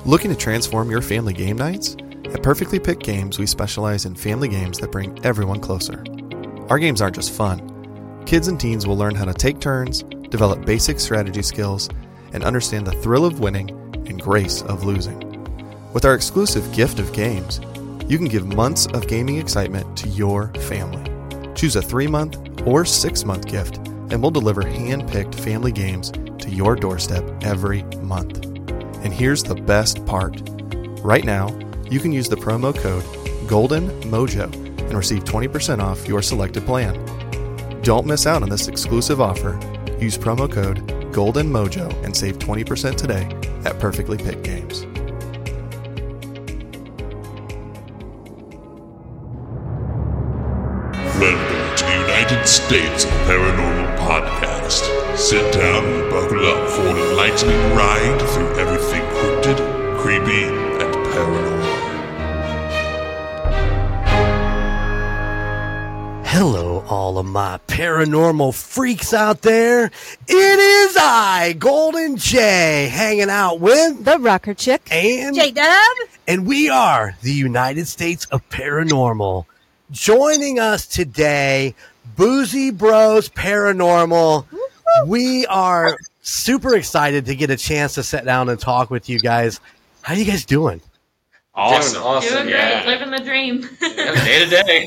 Looking to transform your family game nights? At Perfectly Picked Games, we specialize in family games that bring everyone closer. Our games aren't just fun. Kids and teens will learn how to take turns, develop basic strategy skills, and understand the thrill of winning and grace of losing. With our exclusive gift of games, you can give months of gaming excitement to your family. Choose a 3-month or 6-month gift, and we'll deliver hand-picked family games to your doorstep every month. And here's the best part. Right now, you can use the promo code GOLDENMOJO and receive 20% off your selected plan. Don't miss out on this exclusive offer. Use promo code GOLDENMOJO and save 20% today at Perfectly Picked Games. Welcome to the United States of Paranormal Podcast. Sit down and buckle up for an enlightening ride through everything cryptid, creepy, and paranormal. Hello, all of my paranormal freaks out there. It is I, Golden J, hanging out with the Rocker Chick and J-Dub, and we are the United States of Paranormal. Joining us today, Boozy Bros Paranormal. We are super excited to get a chance to sit down and talk with you guys. How you guys doing? Awesome. Doing great. Living the dream. Day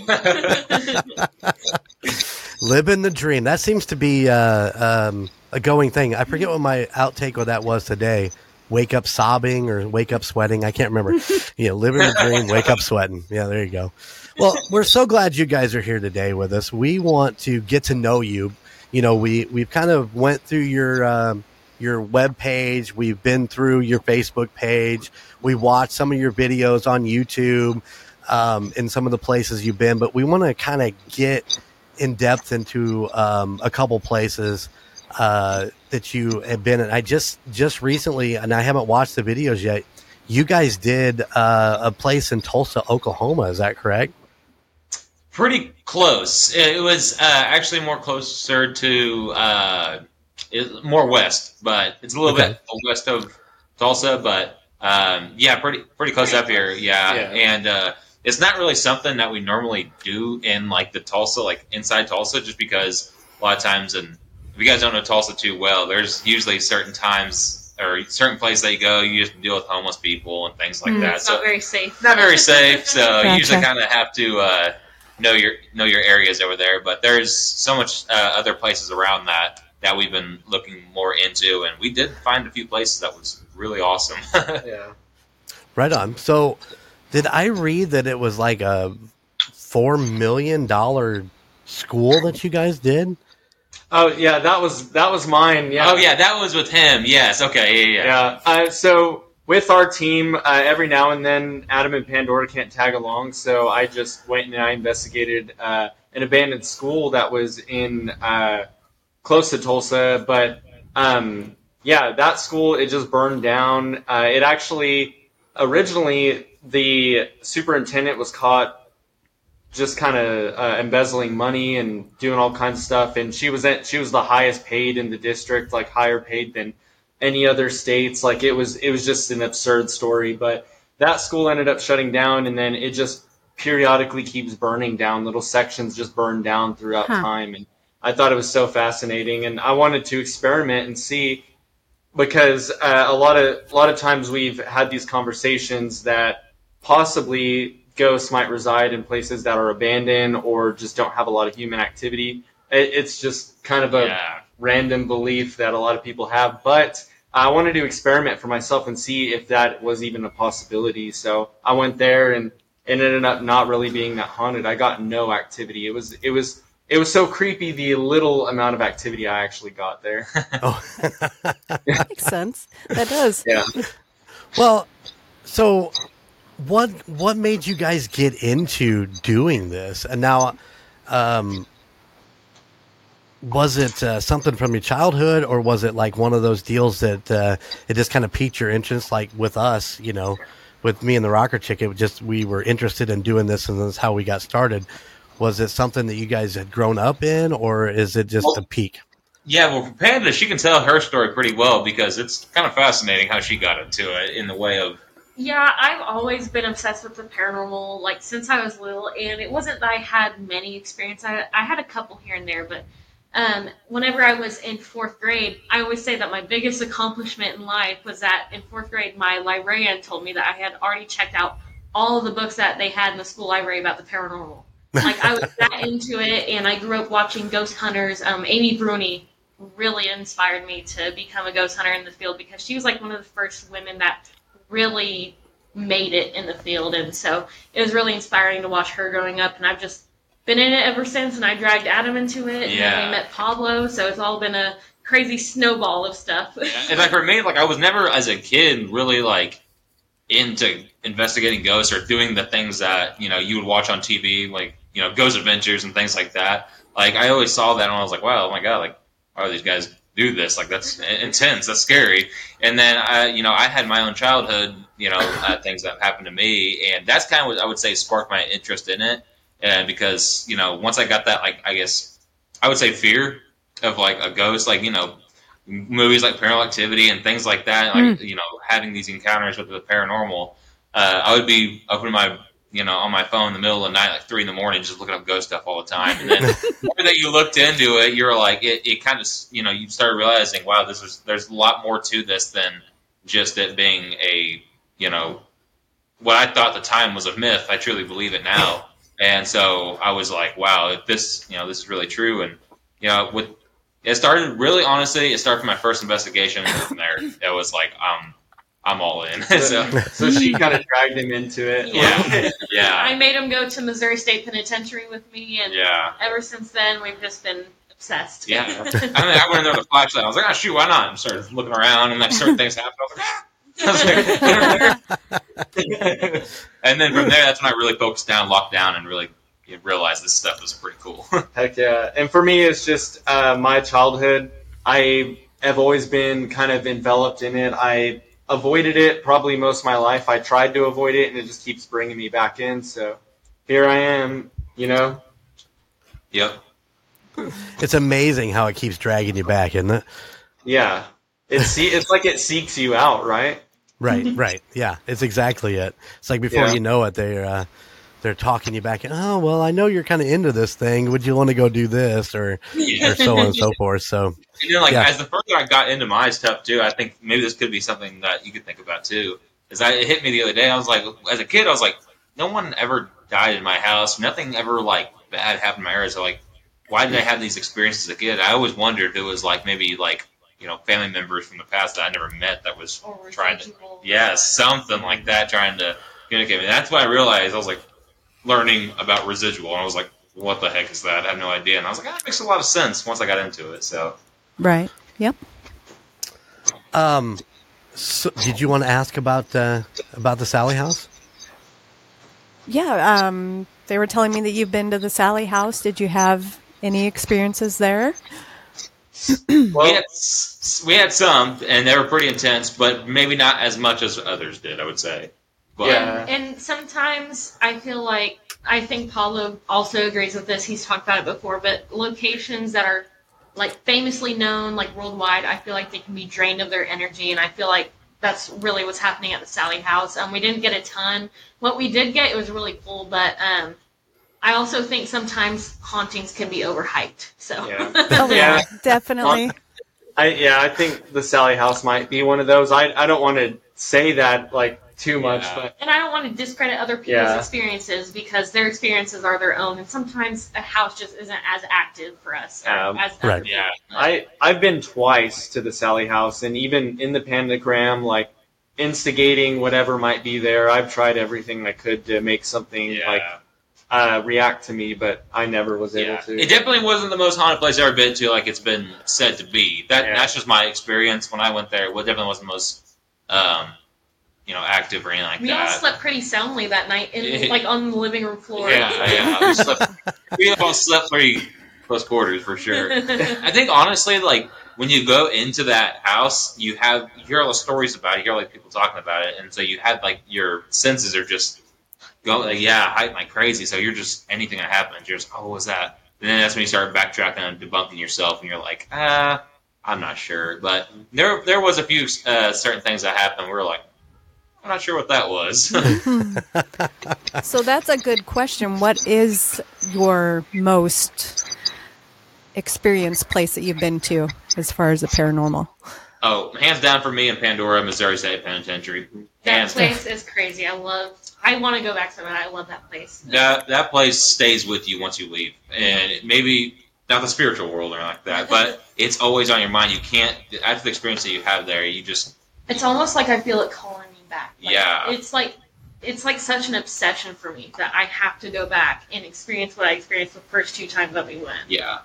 to day. Living the dream. That seems to be a going thing. I forget what my outtake of that was today. Wake up sobbing or wake up sweating. I can't remember. Living the dream, wake up sweating. Yeah, there you go. Well, we're so glad you guys are here today with us. We want to get to know you. We've kind of went through your web page. We've been through your Facebook page. We watched some of your videos on YouTube in some of the places you've been. But we want to kind of get in depth into a couple places that you have been in. I just recently, and I haven't watched the videos yet, you guys did a place in Tulsa, Oklahoma. Is that correct? Pretty close. It was actually more closer to more west, but it's a little bit west of Tulsa. But pretty close up here. Yeah. And it's not really something that we normally do in like the Tulsa, like inside Tulsa, just because a lot of times, and if you guys don't know Tulsa too well, there's usually certain times or certain places that you go, you just deal with homeless people and things like that. It's not very safe. Not very safe. So Gotcha. you usually kind of have to know your areas over there. But there's so much other places around that we've been looking more into, and we did find a few places that was really awesome. Yeah. Right on. So did I read that it was like a $4 million school that you guys did? Oh yeah, that was mine. Yeah. Oh yeah, that was with him. Yes. Okay. Yeah. So with our team, every now and then, Adam and Pandora can't tag along, so I just went and I investigated an abandoned school that was in close to Tulsa. But that school, it just burned down. It actually originally the superintendent was caught just kind of embezzling money and doing all kinds of stuff, and she was the highest paid in the district, like higher paid than any other states. Like it was just an absurd story. But that school ended up shutting down, and then it just periodically keeps burning down. Little sections just burn down throughout time, and I thought it was so fascinating, and I wanted to experiment and see, because a lot of times we've had these conversations that possibly ghosts might reside in places that are abandoned or just don't have a lot of human activity. It's just kind of a random belief that a lot of people have, but I wanted to experiment for myself and see if that was even a possibility. So I went there, and it ended up not really being that haunted. I got no activity. It was so creepy, the little amount of activity I actually got there. Makes sense. That does. Yeah. Well, so what made you guys get into doing this? And now, was it something from your childhood, or was it like one of those deals that it just kind of piqued your interest, like with us, with me and the Rocker Chick? We were interested in doing this, and that's how we got started. Was it something that you guys had grown up in, or is it just a peak? Yeah, well, for Panda, she can tell her story pretty well, because it's kind of fascinating how she got into it in the way of Yeah, I've always been obsessed with the paranormal, like since I was little, and it wasn't that I had many experiences. I had a couple here and there, but whenever I was in fourth grade, I always say that my biggest accomplishment in life was that in fourth grade, my librarian told me that I had already checked out all of the books that they had in the school library about the paranormal. Like I was that into it, and I grew up watching Ghost Hunters. Amy Bruni really inspired me to become a ghost hunter in the field because she was like one of the first women that really made it in the field, and so it was really inspiring to watch her growing up, and I've just been in it ever since, and I dragged Adam into it, and then we met Pablo, so it's all been a crazy snowball of stuff. And like for me, like I was never as a kid really like into investigating ghosts or doing the things that, you know, you would watch on TV, like, you know, Ghost Adventures and things like that. Like I always saw that and I was like, wow, oh my God, like why do these guys do this? Like that's intense, that's scary. And then I had my own childhood, things that happened to me, and that's kind of what I would say sparked my interest in it. And because, once I got that, like, I guess I would say fear of like a ghost, like, movies like Paranormal Activity and things like that, like, having these encounters with the paranormal, I would be opening my, on my phone in the middle of the night, like 3 a.m, just looking up ghost stuff all the time. And then the more that you looked into it, you're like, it kind of, you started realizing, wow, there's a lot more to this than just it being a, what I thought at the time was a myth. I truly believe it now. And so I was like, wow, if this, this is really true. And, it started really, honestly, it started from my first investigation. And from there, it was like, I'm all in. So she kind of dragged him into it. Yeah. I made him go to Missouri State Penitentiary with me, and ever since then, we've just been obsessed. Yeah. I went in there with a flashlight. I was like, oh, shoot, why not? And started looking around, and like certain things happened. I was like, and then from there, that's when I really focused down, locked down, and really realized this stuff was pretty cool. Heck yeah. And for me, it's just my childhood. I have always been kind of enveloped in it. I avoided it probably most of my life. I tried to avoid it, and it just keeps bringing me back in. So here I am, Yep. It's amazing how it keeps dragging you back, isn't it? Yeah. It's like it seeks you out, right? Right. Yeah, it's exactly it. It's like before you know it, they're talking you back in. Oh, well, I know you're kind of into this thing. Would you want to go do this or so on and so forth? So, as the further I got into my stuff too, I think maybe this could be something that you could think about too. It hit me the other day. I was like, as a kid, I was like, no one ever died in my house. Nothing ever like bad happened in my area. So like, why did I have these experiences as a kid? I always wondered if it was like maybe like, family members from the past that I never met that was trying to, something like that, trying to communicate. And that's when I realized I was like learning about residual, and I was like, what the heck is that? I have no idea. And I was like, that makes a lot of sense once I got into it. So, right. Yep. So did you want to ask about the Sally House? Yeah. They were telling me that you've been to the Sally House. Did you have any experiences there? Well, we had some, and they were pretty intense, but maybe not as much as others did, I would say. But, and sometimes I feel like, I think Paulo also agrees with this, he's talked about it before, but locations that are like famously known, like worldwide, I feel like they can be drained of their energy, and I feel like that's really what's happening at the Sally House. We didn't get a ton. What we did get, it was really cool, but I also think sometimes hauntings can be overhyped. So yeah, definitely. I think the Sally House might be one of those. I don't want to say that like too much, but and I don't want to discredit other people's experiences because their experiences are their own, and sometimes a house just isn't as active for us. Right. Yeah, I've been twice to the Sally House, and even in the Pandagram, like instigating whatever might be there. I've tried everything I could to make something react to me, but I never was able to. It definitely wasn't the most haunted place I've ever been to, like it's been said to be. That's just my experience when I went there. It definitely wasn't the most, active or anything like that. We all slept pretty soundly that night, like on the living room floor. Yeah. We all slept pretty close quarters for sure. I think honestly, like when you go into that house, you hear all the stories about it, you hear like people talking about it, and so you have like your senses are just going hype like crazy. So you're just anything that happens, you're just what was that? And then that's when you start backtracking and debunking yourself, and you're like, I'm not sure. But there was a few certain things that happened. We were like, I'm not sure what that was. So that's a good question. What is your most experienced place that you've been to as far as the paranormal? Oh, hands down for me in Pandora, Missouri State Penitentiary. That Hands place down. is crazy. I want to go back to that. I love that place. That place stays with you once you leave, and maybe not the spiritual world or like that, but it's always on your mind. You can't, after the experience that you have there, you just. It's almost like I feel it calling me back. Yeah. It's like such an obsession for me that I have to go back and experience what I experienced the first 2 times that we went. Yeah.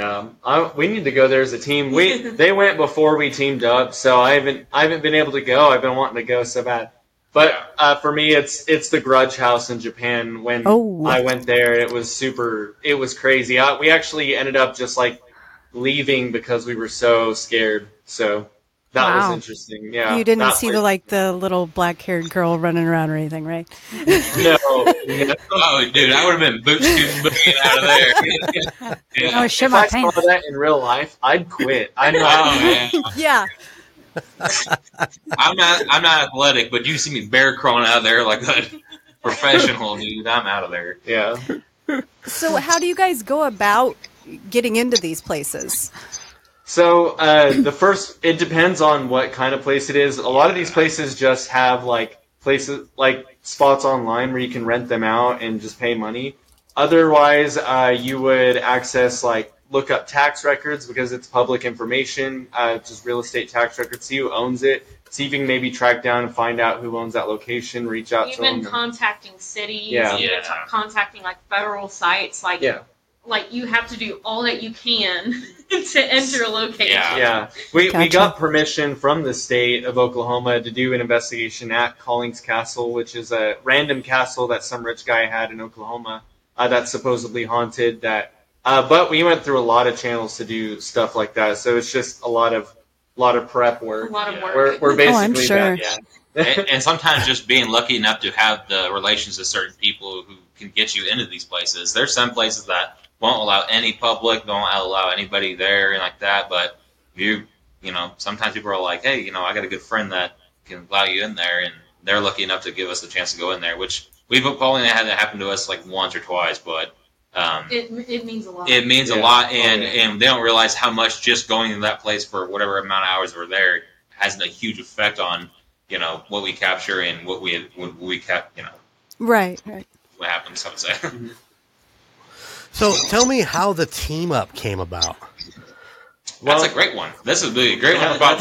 We need to go there as a team. They went before we teamed up, so I haven't been able to go. I've been wanting to go so bad. But for me, it's the Grudge House in Japan. When I went there, it was crazy. We actually ended up just like leaving because we were so scared. So that was interesting. Yeah, you didn't see the little black-haired girl running around or anything, right? No. Oh, dude, I would have been booking out of there. Yeah. Oh, shit, If my I saw pants. that in real life, I'd quit. I know. Oh, yeah. Yeah. I'm not athletic, but you see me bear crawling out of there like a professional, dude. I'm out of there. Yeah. So how do you guys go about getting into these places? So it depends on what kind of place it is. A lot of these places just have places like spots online where you can rent them out and just pay money. Otherwise, you would access look up tax records because it's public information, just real estate tax records, see who owns it, see if you can maybe track down and find out who owns that location, reach out to them. Even contacting cities, Yeah. contacting federal sites, you have to do all that you can to enter a location. Yeah. We Gotcha. got permission from the state of Oklahoma to do an investigation at Collings Castle, which is a random castle that some rich guy had in Oklahoma that's supposedly haunted. But we went through a lot of channels to do stuff like that, so it's just a lot of prep work. A lot of work. We're basically I'm sure. that. Yeah. And sometimes just being lucky enough to have the relations with certain people who can get you into these places. There's some places that won't allow any public, don't allow anybody there and like that, but sometimes people are like, hey, I got a good friend that can allow you in there, and they're lucky enough to give us a chance to go in there, which we've only had that happen to us once or twice, but it means a lot. it means a lot, and they don't realize how much just going to that place for whatever amount of hours we're there has a huge effect on what we capture and what we Right. what happens, I would say. So tell me how the team up came about. That's a great one. This would be a great one about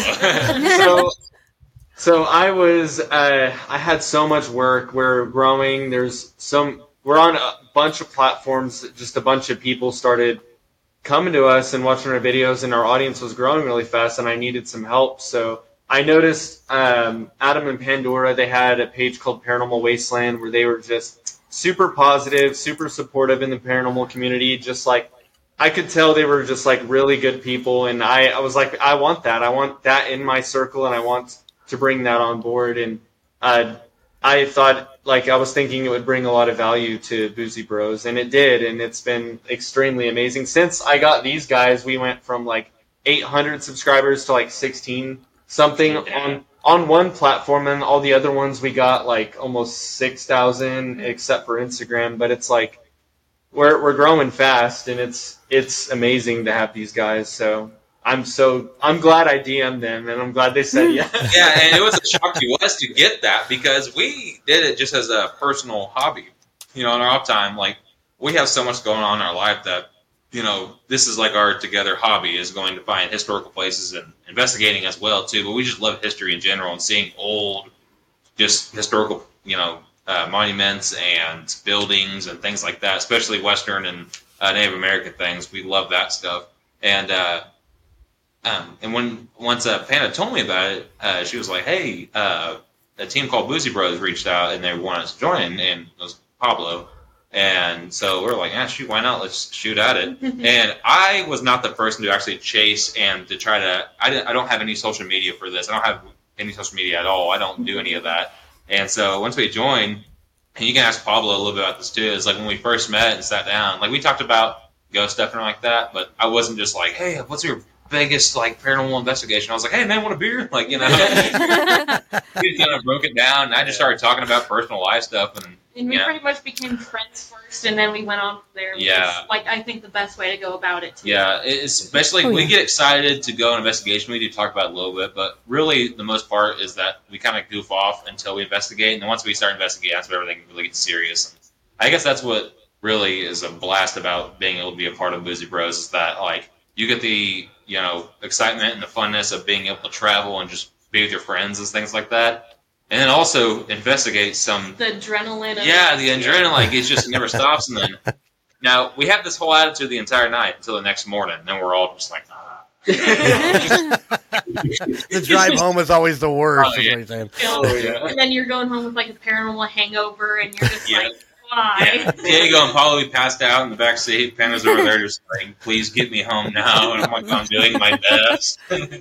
So I was, I had so much work. We're growing. We're on a bunch of platforms. Just a bunch of people started coming to us and watching our videos, and our audience was growing really fast, and I needed some help. So I noticed Adam and Pandora, they had a page called Paranormal Wasteland where they were just super positive, super supportive in the paranormal community. Just I could tell they were just really good people, and I was like, I want that. I want that in my circle, and I want to bring that on board. And I thought, I was thinking it would bring a lot of value to Boozy Bros, and it did, and it's been extremely amazing. Since I got these guys, we went from 800 subscribers to 16 something on one platform, and all the other ones we got almost 6,000 except for Instagram. But it's we're growing fast, and it's amazing to have these guys. So I'm glad I DM'd them, and I'm glad they said yes. Yeah, and it was a shock to us to get that because we did it just as a personal hobby. In our off time, we have so much going on in our life that this is our together hobby is going to find historical places and investigating as well too. But we just love history in general and seeing old, just historical, monuments and buildings and things like that, especially Western and Native American things. We love that stuff. And once Panda told me about it, she was like, "Hey, a team called Boozy Bros reached out and they wanted us to join, and it was Pablo." And so we're like, shoot, why not? Let's shoot at it. And I was not the person to actually chase and to try to. I don't have any social media for this. I don't have any social media at all. I don't do any of that. And so once we joined, and you can ask Pablo a little bit about this too. It's when we first met and sat down, we talked about ghost stuff and like that, but I wasn't just hey, what's your biggest like paranormal investigation. I was like, hey man, want a beer? Like, you know, he kind of broke it down, and I just started talking about personal life stuff, and we pretty much became friends first, and then we went on from there. Yeah. Like, I think the best way to go about it. Too. Yeah, especially we get excited to go on investigation. We do talk about it a little bit, but really the most part is that we kind of goof off until we investigate, and then once we start investigating, that's when everything really gets serious. And I guess that's what really is a blast about being able to be a part of Boozy Bros, is that like you get the excitement and the funness of being able to travel and just be with your friends and things like that. And then also investigate some... The adrenaline. Yeah, the adrenaline, like, it just never stops. And then, now, we have this whole attitude the entire night until the next morning. And then we're all just like, The drive home is always the worst. Oh, yeah. And then you're going home with, like, a paranormal hangover, and you're just like, why? Yeah. Diego and Paulo, we passed out in the back seat. Pana's over there just like, please get me home now. And I'm like, I'm doing my best.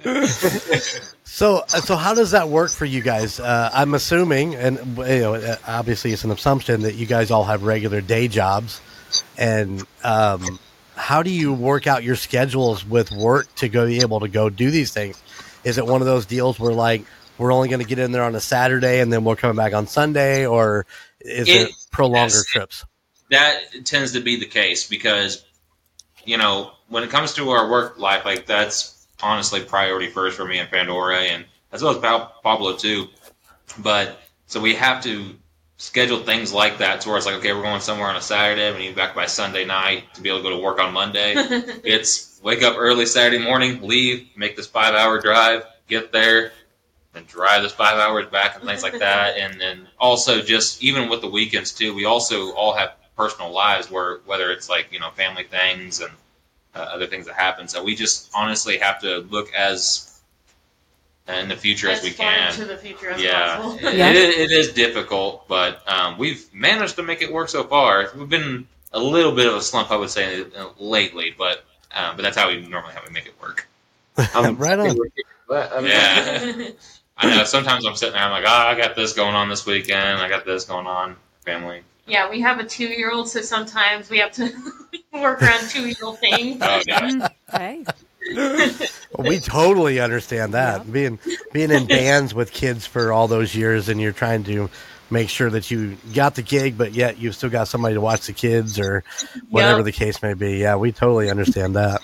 So how does that work for you guys? I'm assuming, and obviously it's an assumption, that you guys all have regular day jobs. And how do you work out your schedules with work to be able to go do these things? Is it one of those deals where like we're only going to get in there on a Saturday and then we're coming back on Sunday, or is it longer trips? That tends to be the case because, when it comes to our work life, like that's honestly priority first for me and Pandora, and as well as Pablo too. But so we have to schedule things like that to where it's like, okay, we're going somewhere on a Saturday, we need to be back by Sunday night to be able to go to work on Monday. It's wake up early Saturday morning, leave, make this 5-hour drive, get there, and drive this 5 hours back and things like that. And then also just even with the weekends too, we also all have personal lives whether it's like, family things and other things that happen. So we just honestly have to look as in the future as we can. To the future as possible. possible. It is difficult, but we've managed to make it work so far. We've been a little bit of a slump, I would say, lately, but that's how we normally make it work. Right on. Yeah. I know. Sometimes I'm sitting there, I'm like, I got this going on this weekend. I got this going on, family. Yeah, we have a 2-year-old, so sometimes we have to work around 2-year-old things. Oh, yeah. Hey. We totally understand that. Yeah. Being in bands with kids for all those years, and you're trying to make sure that you got the gig, but yet you've still got somebody to watch the kids or whatever the case may be. Yeah, we totally understand that.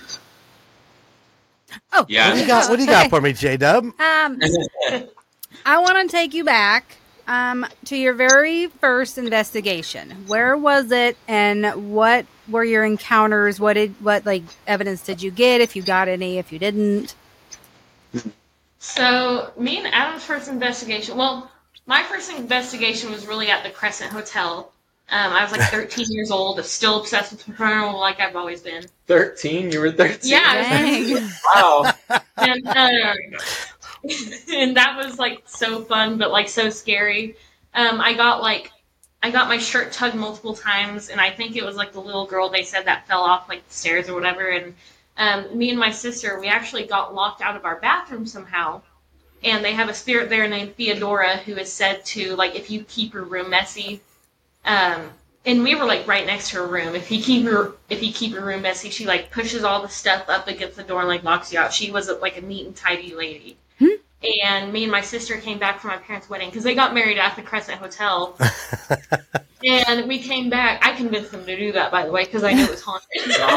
Oh, yeah. What do you got for me, J-Dub? I want to take you back to your very first investigation. Where was it, and what were your encounters? What evidence did you get, if you got any, if you didn't? So, me and Adam's first investigation, my first investigation was really at the Crescent Hotel. I was like 13 years old, still obsessed with paranormal like I've always been. 13? You were 13? Yeah. Wow. And that was like so fun, but like so scary. I got my shirt tugged multiple times, and I think it was like the little girl they said that fell off like the stairs or whatever. And me and my sister, we actually got locked out of our bathroom somehow. And they have a spirit there named Theodora who is said to, like, if you keep your room messy, and we were like right next to her room. If you keep your room messy, she like pushes all the stuff up against the door and like locks you out. She was like a neat and tidy lady. And me and my sister came back from my parents' wedding because they got married at the Crescent Hotel. And we came back. I convinced them to do that, by the way, because I knew it was haunted.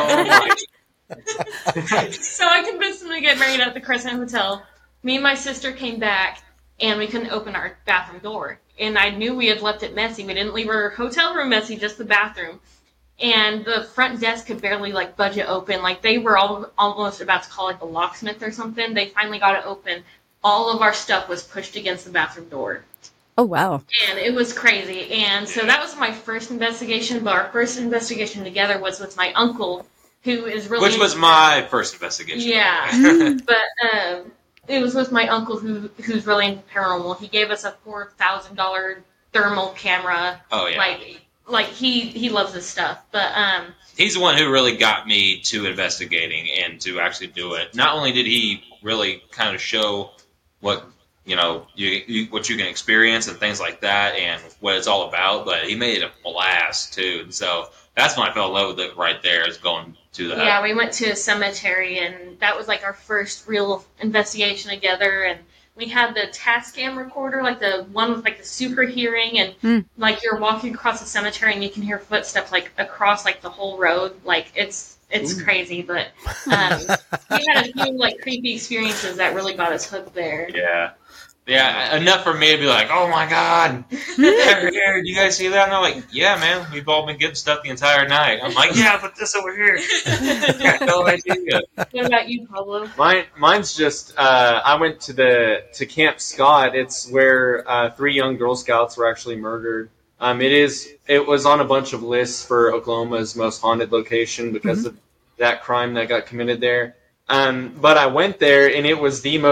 So I convinced them to get married at the Crescent Hotel. Me and my sister came back, and we couldn't open our bathroom door. And I knew we had left it messy. We didn't leave our hotel room messy, just the bathroom. And the front desk could barely, like, budge it open. Like, they were almost about to call, like, a locksmith or something. They finally got it open. All of our stuff was pushed against the bathroom door. Oh, wow. And it was crazy. And so that was my first investigation. But our first investigation together was with my uncle, who is really... Which was my first investigation. Yeah. But it was with my uncle who's really into paranormal. He gave us a $4,000 thermal camera. Oh, yeah. Like he loves this stuff. But he's the one who really got me to investigating and to actually do it. Not only did he really kind of show what what you can experience and things like that, and what it's all about. But he made it a blast too, and so that's when I fell in love with it right there. Is going to that. Yeah, we went to a cemetery, and that was like our first real investigation together. And we had the Tascam recorder, like the one with like the super hearing, and like you're walking across the cemetery and you can hear footsteps like across like the whole road. Like it's crazy, but we had a few like creepy experiences that really got us hooked there. Yeah, enough for me to be like, oh my god, over here, do you guys see that? And they're like, yeah, man, we've all been getting stuff the entire night. I'm like, yeah, but this over here. I had no idea. What about you, Pablo? Mine's just, I went to Camp Scott. It's where 3 young Girl Scouts were actually murdered. It was on a bunch of lists for Oklahoma's most haunted location because of that crime that got committed there. But I went there, and it was the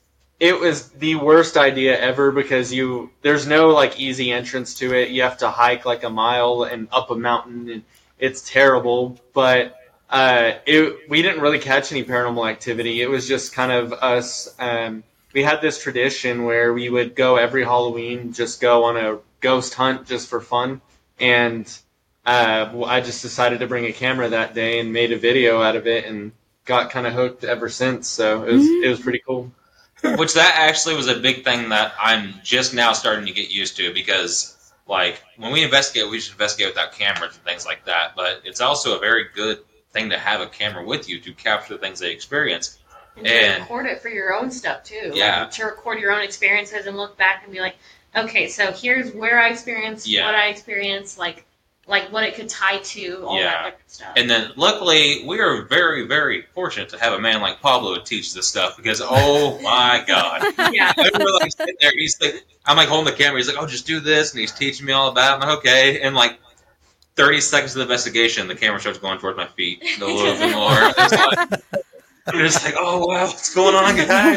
worst idea ever because there's no like easy entrance to it. You have to hike like a mile and up a mountain, and it's terrible. But we didn't really catch any paranormal activity. It was just kind of us. We had this tradition where we would go every Halloween, just go on a ghost hunt just for fun. And I just decided to bring a camera that day and made a video out of it, and got kind of hooked ever since. So it was pretty cool. Which that actually was a big thing that I'm just now starting to get used to, because like when we investigate, we should investigate without cameras and things like that. But it's also a very good thing to have a camera with you to capture things they experience. And to record it for your own stuff too. Yeah. Like, to record your own experiences and look back and be like, okay, so here's where I experienced what I experienced, like what it could tie to, all that different stuff. And then, luckily, we are very, very fortunate to have a man like Pablo to teach this stuff, because, oh my God. Yeah. I remember, like, sitting there, I'm like holding the camera, he's like, oh, just do this, and he's teaching me all about it. I'm like, okay. And like 30 seconds of the investigation, the camera starts going towards my feet a little bit more. I'm just like, oh, wow, what's going on, guys?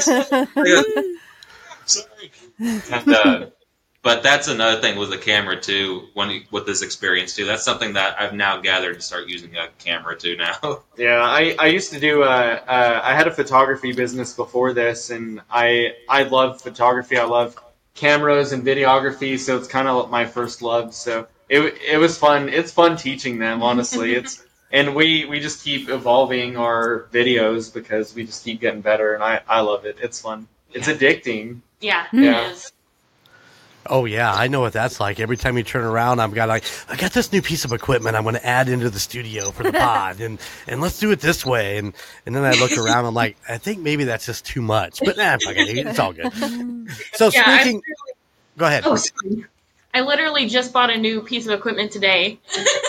Sorry. And, but that's another thing with the camera too. With this experience too, that's something that I've now gathered to start using a camera too now. Yeah, I used to do. I had a photography business before this, and I love photography. I love cameras and videography, so it's kind of my first love. So it was fun. It's fun teaching them, honestly. And we just keep evolving our videos because we just keep getting better, and I love it. It's fun. It's addicting. Yeah. It is. Oh yeah, I know what that's like. Every time you turn around, I got this new piece of equipment I'm going to add into the studio for the pod, and let's do it this way. And then I look around, I'm like, I think maybe that's just too much. But it's all good. So speaking, go ahead. Oh, sorry. I literally just bought a new piece of equipment today.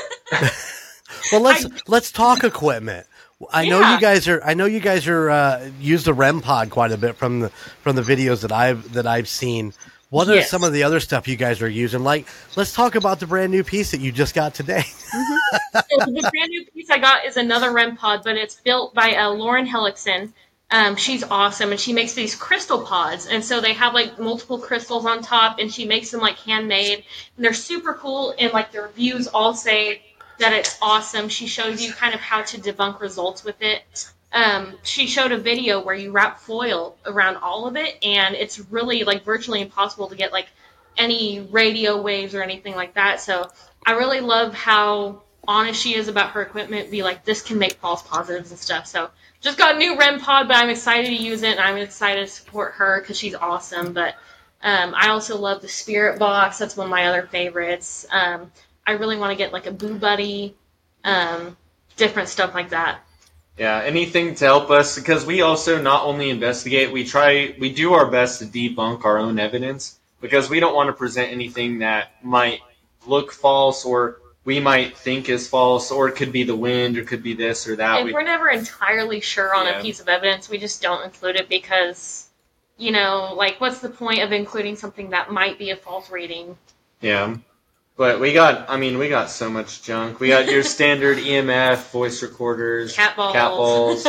Well, let's talk equipment. I know you guys are use the REM pod quite a bit from the videos that I've seen. What are some of the other stuff you guys are using? Like, let's talk about the brand new piece that you just got today. So the brand new piece I got is another REM pod, but it's built by Lauren Hellickson. She's awesome, and she makes these crystal pods. And so they have like multiple crystals on top, and she makes them like handmade. And they're super cool, and like the reviews all say that it's awesome. She shows you kind of how to debunk results with it. She showed a video where you wrap foil around all of it, and it's really like virtually impossible to get like any radio waves or anything like that. So I really love how honest she is about her equipment. Be like, this can make false positives and stuff. So just got a new REM pod, but I'm excited to use it, and I'm excited to support her because she's awesome. But I also love the Spirit Box. That's one of my other favorites. I really want to get like a Boo Buddy, different stuff like that. Yeah, anything to help us, because we also not only investigate, we do our best to debunk our own evidence, because we don't want to present anything that might look false or we might think is false, or it could be the wind, or it could be this or that. If we're never entirely sure on a piece of evidence, we just don't include it because, like, what's the point of including something that might be a false reading? Yeah. But we got so much junk. We got your standard EMF, voice recorders, cat balls.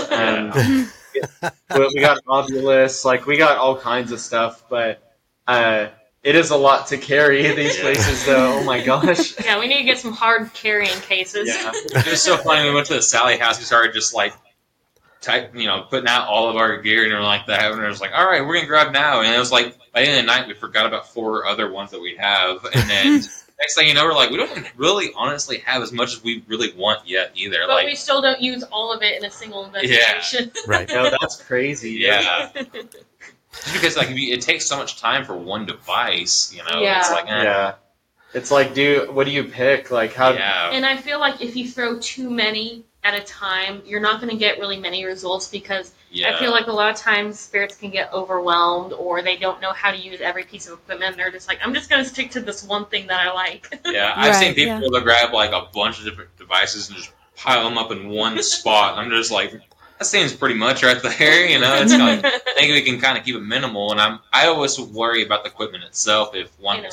But we got Ovilus, like we got all kinds of stuff, but it is a lot to carry these places though. Oh my gosh. Yeah, we need to get some hard carrying cases. Yeah. It was so funny, we went to the Sally house, we started just like putting out all of our gear and everything like that. And it was like, all right, we're going to grab now. And it was like, by the end of the night, we forgot about 4 other ones that we have. And then next thing you know, we're like, we don't really honestly have as much as we really want yet either. But we still don't use all of it in a single investigation. Yeah. Right. No, that's crazy. Yeah. Just because it takes so much time for one device, Yeah. It's like, Yeah. It's like, what do you pick? Like, how? Yeah. And I feel like if you throw too many at a time, you're not going to get really many results because I feel like a lot of times spirits can get overwhelmed or they don't know how to use every piece of equipment. They're just like, I'm just going to stick to this one thing that I like. Yeah, I've seen people that grab like a bunch of different devices and just pile them up in one spot. And I'm just like, that seems pretty much right there. It's like, I think we can kind of keep it minimal. And I always worry about the equipment itself if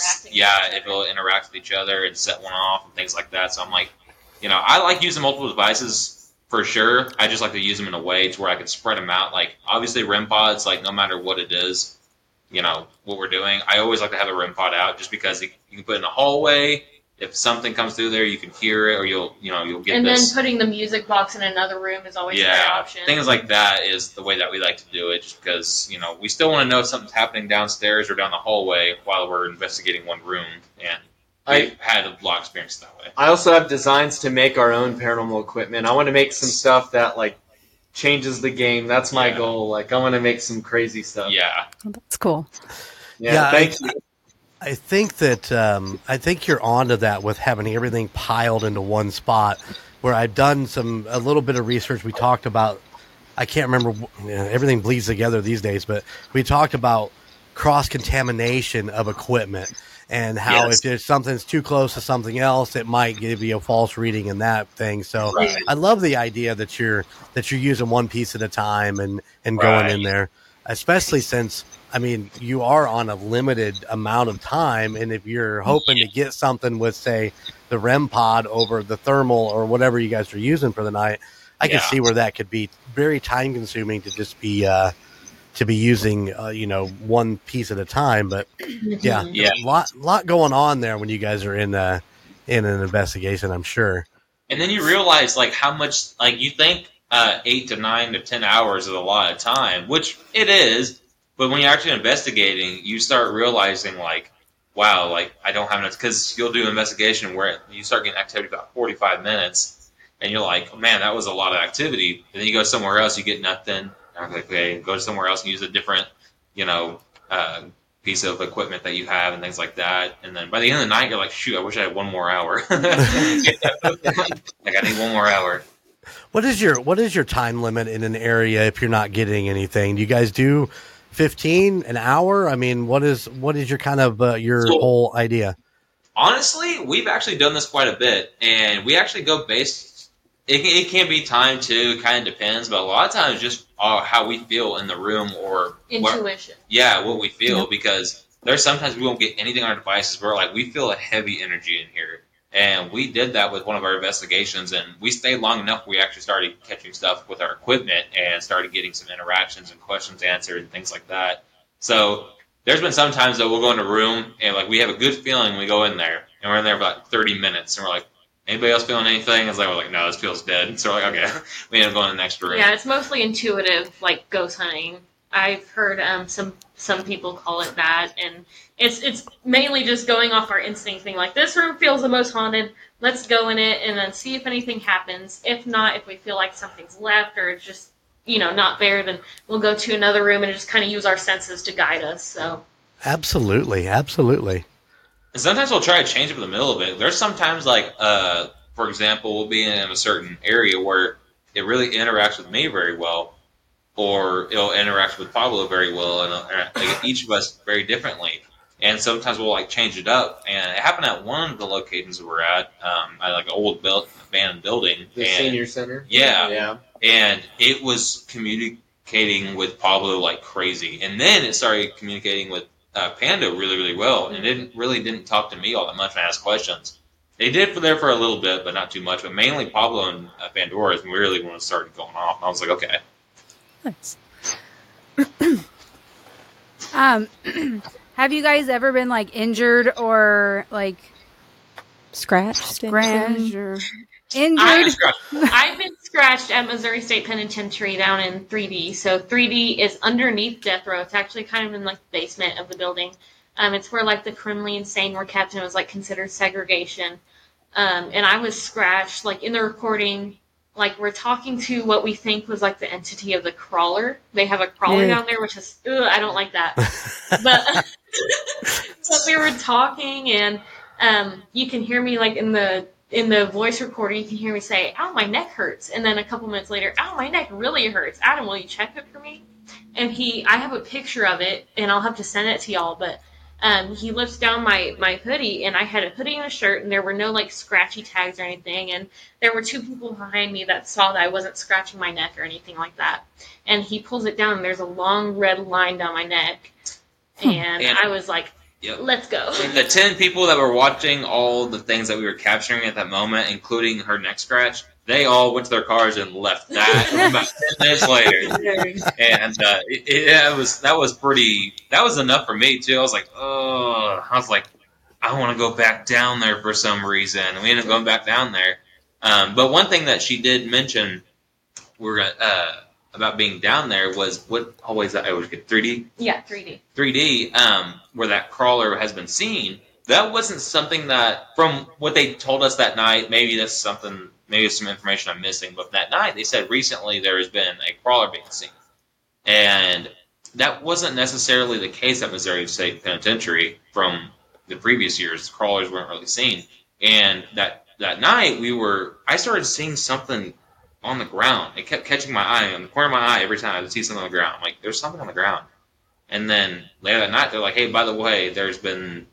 if it'll interact with each other and set one off and things like that. So I'm like, I like using multiple devices for sure. I just like to use them in a way to where I can spread them out. Like, obviously, REM pods, like, no matter what it is, what we're doing, I always like to have a REM pod out just because you can put it in a hallway. If something comes through there, you can hear it, or you'll get and this. And then putting the music box in another room is always a good option. Things like that is the way that we like to do it, just because, we still want to know if something's happening downstairs or down the hallway while we're investigating one room, and I've had a lot of experience that way. I also have designs to make our own paranormal equipment. I want to make some stuff that, like, changes the game. That's my goal. Like, I want to make some crazy stuff. Yeah. Oh, that's cool. Yeah, thank you. I think that I think you're onto that with having everything piled into one spot. Where I've done a little bit of research. We talked about, I can't remember, everything bleeds together these days, but we talked about cross contamination of equipment and how if there's something's too close to something else, it might give you a false reading in that thing. So I love the idea that you're using one piece at a time and going in there, especially since, I mean, you are on a limited amount of time, and if you're hoping to get something with, say, the REM pod over the thermal or whatever you guys are using for the night, I can see where that could be very time consuming to just be using one piece at a time. But a lot going on there when you guys are in an investigation, I'm sure. And then you realize like how much, like, you think 8 to 9 to 10 hours is a lot of time, which it is. But when you're actually investigating, you start realizing, like, wow, like, I don't have enough, because you'll do an investigation where you start getting activity about 45 minutes, and you're like, oh, man, that was a lot of activity. And then you go somewhere else, you get nothing. Okay, go somewhere else and use a different, piece of equipment that you have and things like that. And then by the end of the night, you're like, shoot, I wish I had one more hour. Like, I need one more hour. What is your time limit in an area if you're not getting anything? Do you guys do 15 an hour? I mean, what is your kind of your whole idea? Honestly, we've actually done this quite a bit, and we actually go based. It can be time too. It kind of depends, but a lot of times just how we feel in the room or intuition. What we feel, because there's sometimes we won't get anything on our devices. We're like, we feel a heavy energy in here. And we did that with one of our investigations, and we stayed long enough. We actually started catching stuff with our equipment and started getting some interactions and questions answered and things like that. So there's been some times that we'll go in a room and like we have a good feeling when we go in there, and we're in there for like 30 minutes, and we're like, anybody else feeling anything? It's like, we're like, no, this feels dead. So we're like, okay, we end up going to the next room. Yeah, it's mostly intuitive, like ghost hunting. I've heard some people call it that, and it's mainly just going off our instinct, thing like, this room feels the most haunted, let's go in it and then see if anything happens. If not, if we feel like something's left or it's just not there, then we'll go to another room and just kind of use our senses to guide us. So absolutely. And sometimes we'll try to change it in the middle of it. There's sometimes like for example, we'll be in a certain area where it really interacts with me very well, or it'll interact with Pablo very well, and like, each of us very differently. And sometimes we'll like change it up. And it happened at one of the locations we're at like an old abandoned building. The senior center? Yeah. And it was communicating with Pablo like crazy. And then it started communicating with Panda really, really well. And it didn't talk to me all that much when I asked questions. They did there for a little bit, but not too much. But mainly Pablo and Pandora is really when it started going off. And I was like, okay. Nice. Have you guys ever been like injured or like scratched or Injured. I've been scratched at Missouri State Penitentiary down in 3D. So 3D is underneath death row. It's actually kind of in like the basement of the building. It's where like the criminally insane were kept, and it was like considered segregation. And I was scratched like in the recording. Like we're talking to what we think was like the entity of the crawler. They have a crawler down there, which is I don't like that. but we were talking, and you can hear me like in the voice recorder, you can hear me say, "Ow, my neck hurts," and then a couple minutes later, "Ow, my neck really hurts. Adam, will you check it for me?" And I have a picture of it, and I'll have to send it to y'all. But he lifts down my hoodie, and I had a hoodie and a shirt, and there were no like scratchy tags or anything. And there were two people behind me that saw that I wasn't scratching my neck or anything like that. And he pulls it down, and there's a long red line down my neck, and I was like, Yep. Let's go. And the 10 people that were watching all the things that we were capturing at that moment, including her neck scratch, they all went to their cars and left that about 10 minutes later. And that was enough for me, too. I was like, I want to go back down there for some reason. And we ended up going back down there. But one thing that she did mention about being down there was what always I always get 3D? Yeah, 3D. 3D, where that crawler has been seen. That wasn't something that, from what they told us that night, maybe it's some information I'm missing, but that night they said recently there has been a crawler being seen. And that wasn't necessarily the case at Missouri State Penitentiary from the previous years. Crawlers weren't really seen. And that night I started seeing something on the ground. It kept catching my eye, on the corner of my eye every time I would see something on the ground. I'm like, there's something on the ground. And then later that night, they're like, hey, by the way, there's been,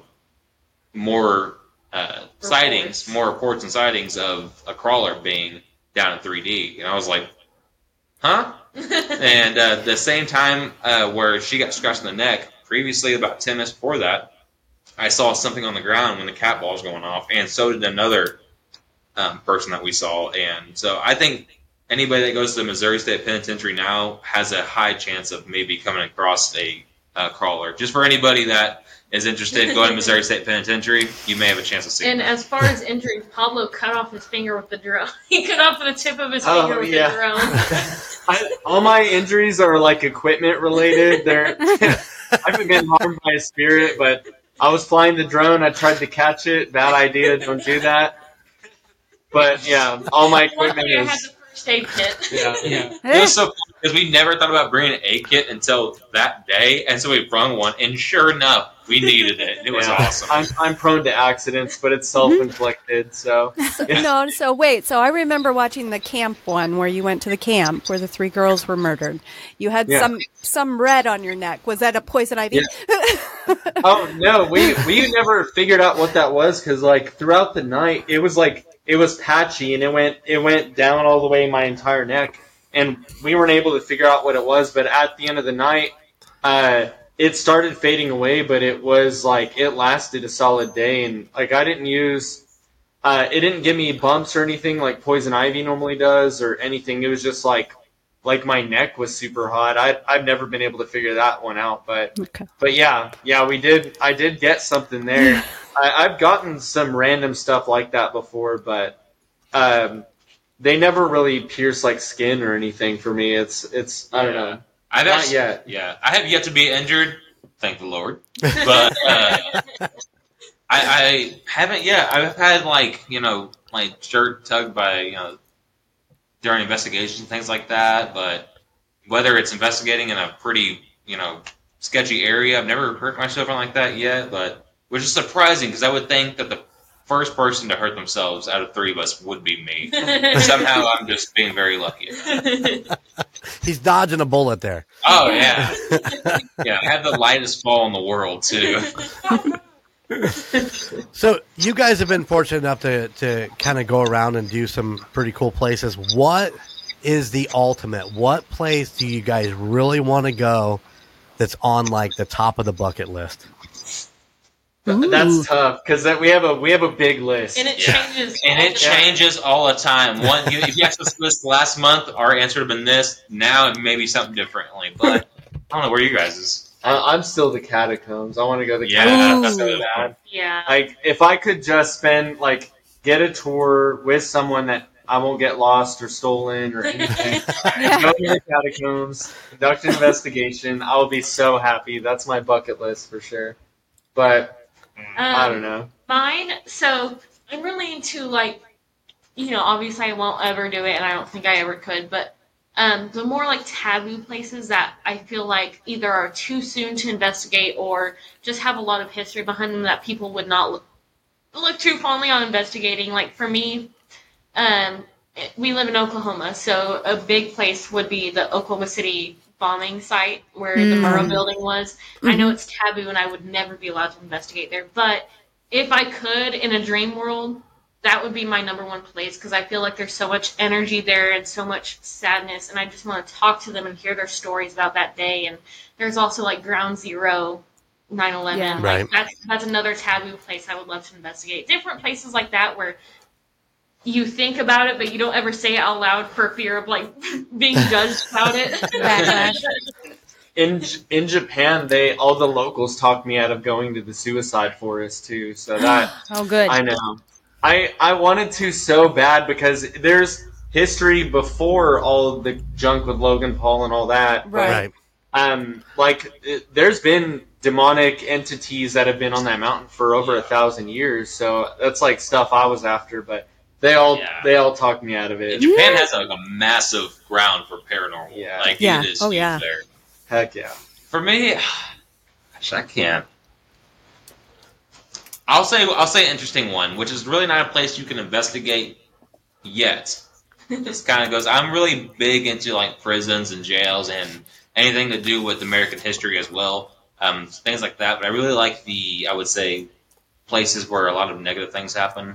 more sightings, more reports and sightings of a crawler being down in 3D. And I was like, huh? And the same time where she got scratched in the neck, previously about 10 minutes before that, I saw something on the ground when the cat ball was going off, and so did another person that we saw. And so I think anybody that goes to the Missouri State Penitentiary now has a high chance of maybe coming across a crawler. Just for anybody that is interested in going to Missouri State Penitentiary, you may have a chance of seeing it. And as far as injuries, Pablo cut off his finger with the drone. He cut off the tip of his finger with the drone. All my injuries are like equipment related. I haven't been harmed by a spirit, but I was flying the drone. I tried to catch it. Bad idea. Don't do that. But yeah, all my equipment I had the first aid kit. Yeah. It was so funny because we never thought about bringing an aid kit until that day, and so we brung one, and sure enough, we needed it. It was awesome. I'm prone to accidents, but it's self-inflicted, so. So I remember watching the camp one where you went to the camp where the 3 girls were murdered. You had some red on your neck. Was that a poison ivy? Yeah. Oh, no, we never figured out what that was because, like, throughout the night, it was patchy, and it went down all the way my entire neck, and we weren't able to figure out what it was, but at the end of the night, it started fading away, but it was like it lasted a solid day, and like I didn't use it didn't give me bumps or anything like poison ivy normally does or anything. It was just like my neck was super hot. I've never been able to figure that one out, but yeah, I did get something there. I've gotten some random stuff like that before, but they never really pierce like skin or anything for me. It's I don't know. Not yet. Yeah, I have yet to be injured, thank the Lord. But I haven't yet. I've had my shirt tugged by during investigations and things like that. But whether it's investigating in a pretty sketchy area, I've never hurt myself or like that yet. But which is surprising because I would think that the first person to hurt themselves out of 3 of us would be me. Somehow I'm just being very lucky. He's dodging a bullet there. Oh, yeah. Yeah, I had the lightest fall in the world, too. So you guys have been fortunate enough to kind of go around and do some pretty cool places. What is the ultimate? What place do you guys really want to go that's on like the top of the bucket list? That's tough because we have a big list, and it changes. And it changes all the time. If you asked us this last month, our answer would have been this. Now it may be something differently, but I don't know where you guys is. I'm still the catacombs. I want to go to the catacombs so bad. Yeah. Like if I could just get get a tour with someone that I won't get lost or stolen or anything. Go to the catacombs, conduct an investigation. I will be so happy. That's my bucket list for sure. But I don't know. Mine, so I'm really into, like, obviously I won't ever do it, and I don't think I ever could, but the more, like, taboo places that I feel like either are too soon to investigate or just have a lot of history behind them that people would not look too fondly on investigating. Like, for me, we live in Oklahoma, so a big place would be the Oklahoma City bombing site where the Murrah building was. I know it's taboo and I would never be allowed to investigate there, but if I could, in a dream world, that would be my number one place, because I feel like there's so much energy there and so much sadness, and I just want to talk to them and hear their stories about that day. And there's also, like, Ground Zero, 9/11. Yeah. Right. That's another taboo place I would love to investigate. Different places like that where you think about it, but you don't ever say it out loud for fear of, like, being judged about it. Backlash. In Japan, all the locals talked me out of going to the suicide forest too. So that Oh, good. I know. I wanted to so bad because there's history before all of the junk with Logan Paul and all that. Right. There's been demonic entities that have been on that mountain for over 1,000 years. So that's like stuff I was after, but they all talked me out of it. And Japan has like a massive ground for paranormal. Yeah. Like Yeah. it is Oh, huge yeah. there. Heck yeah. For me, gosh, I can't. I'll say an interesting one, which is really not a place you can investigate yet. This kind of goes. I'm really big into like prisons and jails and anything to do with American history as well, things like that. But I really like I would say, places where a lot of negative things happen,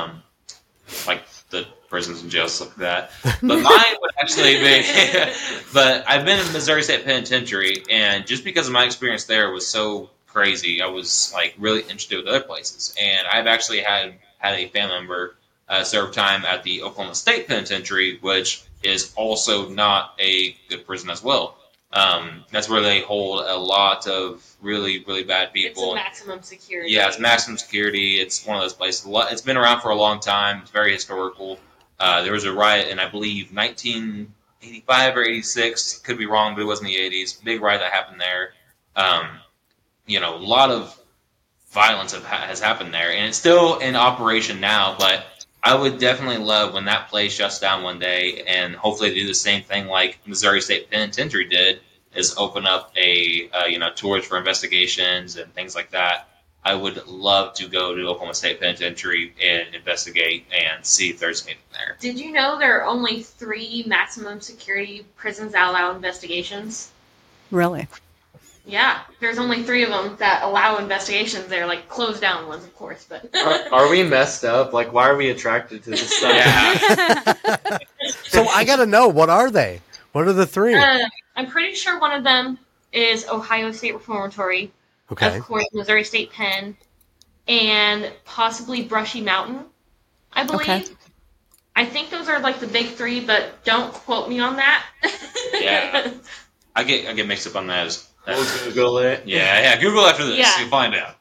like the prisons and jails, stuff like that. But mine would actually be. But I've been in Missouri State Penitentiary, and just because of my experience there was so crazy, I was like really interested with other places. And I've actually had a family member serve time at the Oklahoma State Penitentiary, which is also not a good prison as well. That's where they hold a lot of really, really bad people. It's maximum security. Yeah, it's maximum security. It's one of those places. It's been around for a long time. It's very historical. There was a riot in, I believe, 1985 or 86. Could be wrong, but it was in the 80s. Big riot that happened there. A lot of violence has happened there, and it's still in operation now. But I would definitely love when that place shuts down one day, and hopefully do the same thing like Missouri State Penitentiary did, is open up tours for investigations and things like that. I would love to go to Oklahoma State Penitentiary and investigate and see if there's anything there. Did you know there are only 3 maximum security prisons that allow investigations? Really? Yeah, there's only 3 of them that allow investigations. They're like closed down ones, of course, but Are we messed up? Like, why are we attracted to this stuff? Yeah. So I got to know, what are they? What are the 3? I'm pretty sure one of them is Ohio State Reformatory, Okay. of course, Missouri State Penn, and possibly Brushy Mountain, I believe. Okay. I think those are like the big 3, but don't quote me on that. Yeah. I get mixed up on that. We'll Google it. Yeah. Google after this. Yeah. You'll find out.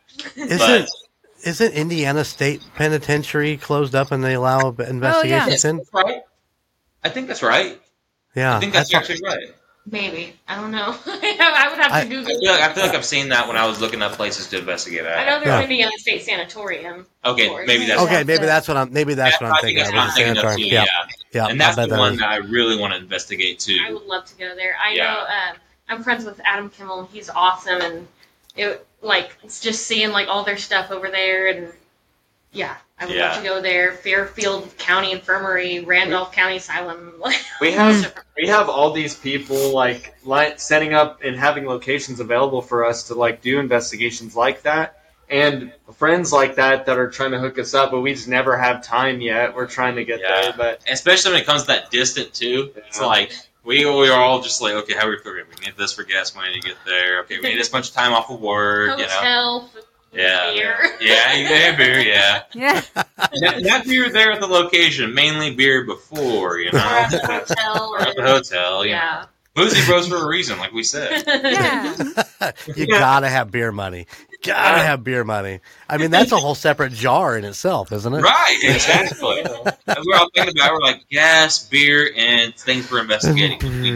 Isn't Indiana State Penitentiary closed up and they allow investigations in? That's right. I think that's right. Yeah. I think that's actually right. Maybe. I don't know. I would have to Google it. I feel like I've seen that when I was looking up places to investigate at. I know there's Indiana State Sanatorium. Okay, of course. maybe that's Okay, maybe that's what I'm thinking I of. what I'm thinking of too, yeah. Yeah. And that's I the bet one is. that I really want to investigate too. I would love to go there. I Yeah. know I'm friends with Adam Kimmel, and he's awesome, and it's just seeing like all their stuff over there, and yeah, I would love to go there. Fairfield County Infirmary, Randolph County Asylum. We have all these people like setting up and having locations available for us to like do investigations like that, and friends like that are trying to hook us up, but we just never have time yet. We're trying to get there, but especially when it comes to that distant too, it's like we are all just like, okay, how are we figuring? We need this for gas money to get there. Okay, we need this much time off of work. Hotel, food, beer. Beer, yeah. Yeah. Not beer there at the location, mainly beer before, Or at the hotel. Or at the hotel, Yeah. Boozy Bros for a reason, like we said. Yeah. You gotta have beer money. Gotta have beer money. I mean, that's a whole separate jar in itself, isn't it? Right, exactly. That's what I'm thinking about. We're like gas, beer, and things we're investigating.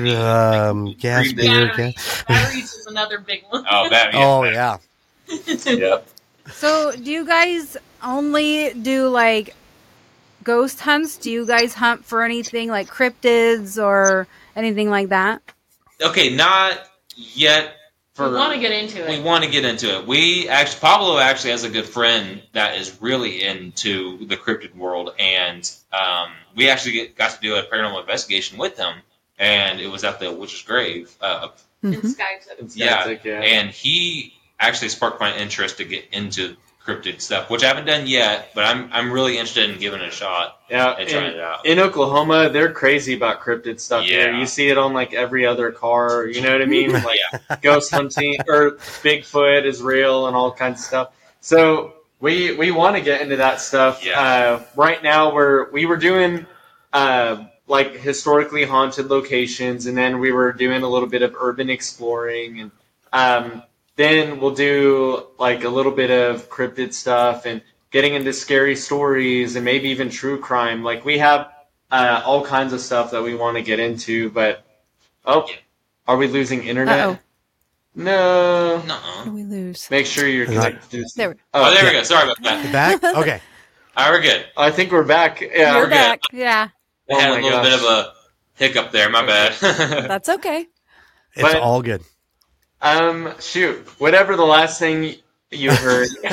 Gas, beer, gas. Batteries is another big one. Oh, Yeah. Yep. So, do you guys only do like ghost hunts? Do you guys hunt for anything like cryptids or anything like that? Okay, not yet. We want to get into it. We want to get into it. Pablo actually has a good friend that is really into the cryptid world, and we actually got to do a paranormal investigation with him, and it was at the Witch's Grave. In Skytip. Yeah, and he actually sparked my interest to get into cryptid stuff, which I haven't done yet, but I'm really interested in giving it a shot. Yeah, and trying it out. In Oklahoma, they're crazy about cryptid stuff. Yeah. Here. You see it on like every other car. You know what I mean? Like ghost hunting or Bigfoot is real and all kinds of stuff. So we want to get into that stuff. Yeah. Right now, we were doing like historically haunted locations, and then we were doing a little bit of urban exploring, and then we'll do like a little bit of cryptid stuff and getting into scary stories and maybe even true crime. Like we have all kinds of stuff that we want to get into, but are we losing internet? Uh-oh. No. Nuh-uh. We lose. Make sure you're connected to There we Oh, there we go. Sorry about that. You back? Okay. All right, we're good. I think we're back. Yeah, You're we're good. back. Yeah. I had Oh a my little gosh. bit of a hiccup there. My bad. That's okay. It's But- all good. Shoot. Whatever the last thing you heard. You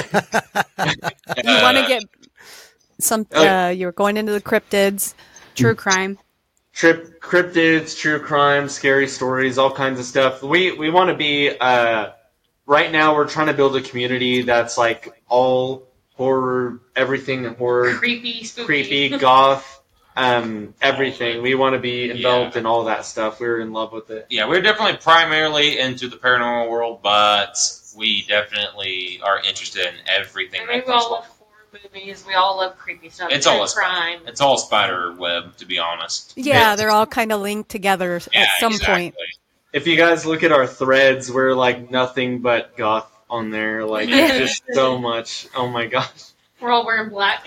want to get some? You were going into the cryptids. True crime. Cryptids, true crime, scary stories, all kinds of stuff. We want to be right now we're trying to build a community that's like all horror, everything horror, Creepy, spooky. creepy, goth, everything. We want to be enveloped in all that stuff. We're in love with it. Yeah, we're definitely primarily into the paranormal world, but we definitely are interested in everything. I that mean, we comes all along. love horror movies. We all love creepy stuff. It's all True a spider. crime. It's all spider web, to be honest. Yeah, they're all kind of linked together Yeah, at some exactly. point. If you guys look at our threads, we're like nothing but goth on there. Like just so much. Oh my gosh. We're all wearing black.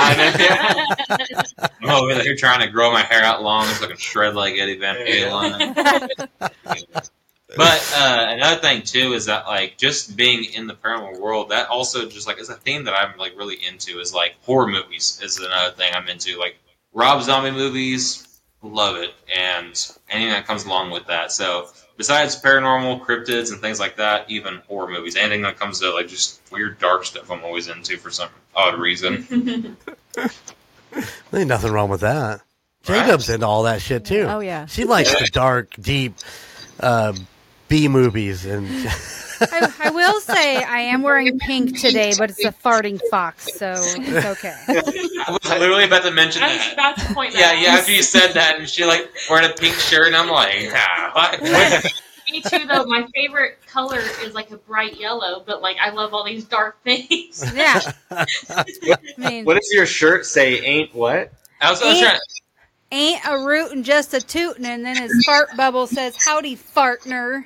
I'm over here trying to grow my hair out long so I can shred like Eddie Van Halen. But another thing too is that like just being in the paranormal world, that also just like is a theme that I'm like really into. Is like horror movies is another thing I'm into. Like Rob Zombie movies, love it, and anything that comes along with that. So besides paranormal, cryptids, and things like that, even horror movies, anything that comes to like just weird dark stuff, I'm always into for some odd reason. There's nothing wrong with that. Jacob's into all that shit too. Oh, yeah. She likes the dark, deep B movies and I will say I am wearing pink today, but it's a farting fox, so it's okay. I was literally about to mention I was that. about to point that Yeah, out. after you said that, and she like wearing a pink shirt, and I'm like, what? Me too, though. My favorite color is like a bright yellow, but like I love all these dark things. Yeah. I mean, What does your shirt say? Ain't what? I was trying. ain't a rootin' just a tootin', and then his fart bubble says, "Howdy, fartner."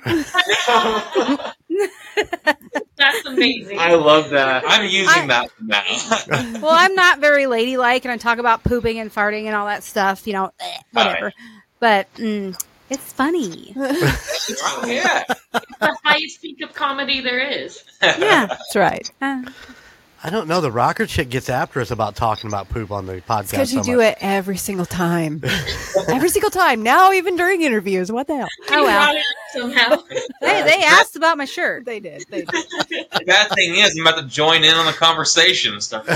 That's amazing. I love that. I'm using that now. Well, I'm not very ladylike, and I talk about pooping and farting and all that stuff, whatever. But it's funny. Oh, yeah. It's the highest peak of comedy there is. Yeah. That's right. I don't know. The rocker chick gets after us about talking about poop on the podcast. Because you so do much. it every single time. Every single time. Now, even during interviews. What the hell? Oh, well. Somehow. Hey, they asked about my shirt. They did. The bad thing is, I'm about to join in on the conversation and stuff.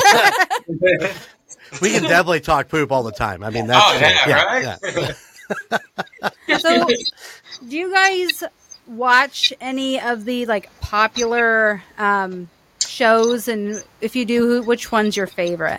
We can definitely talk poop all the time. I mean, that's Oh, yeah, right? yeah. So, do you guys watch any of the popular shows? And if you do, which one's your favorite?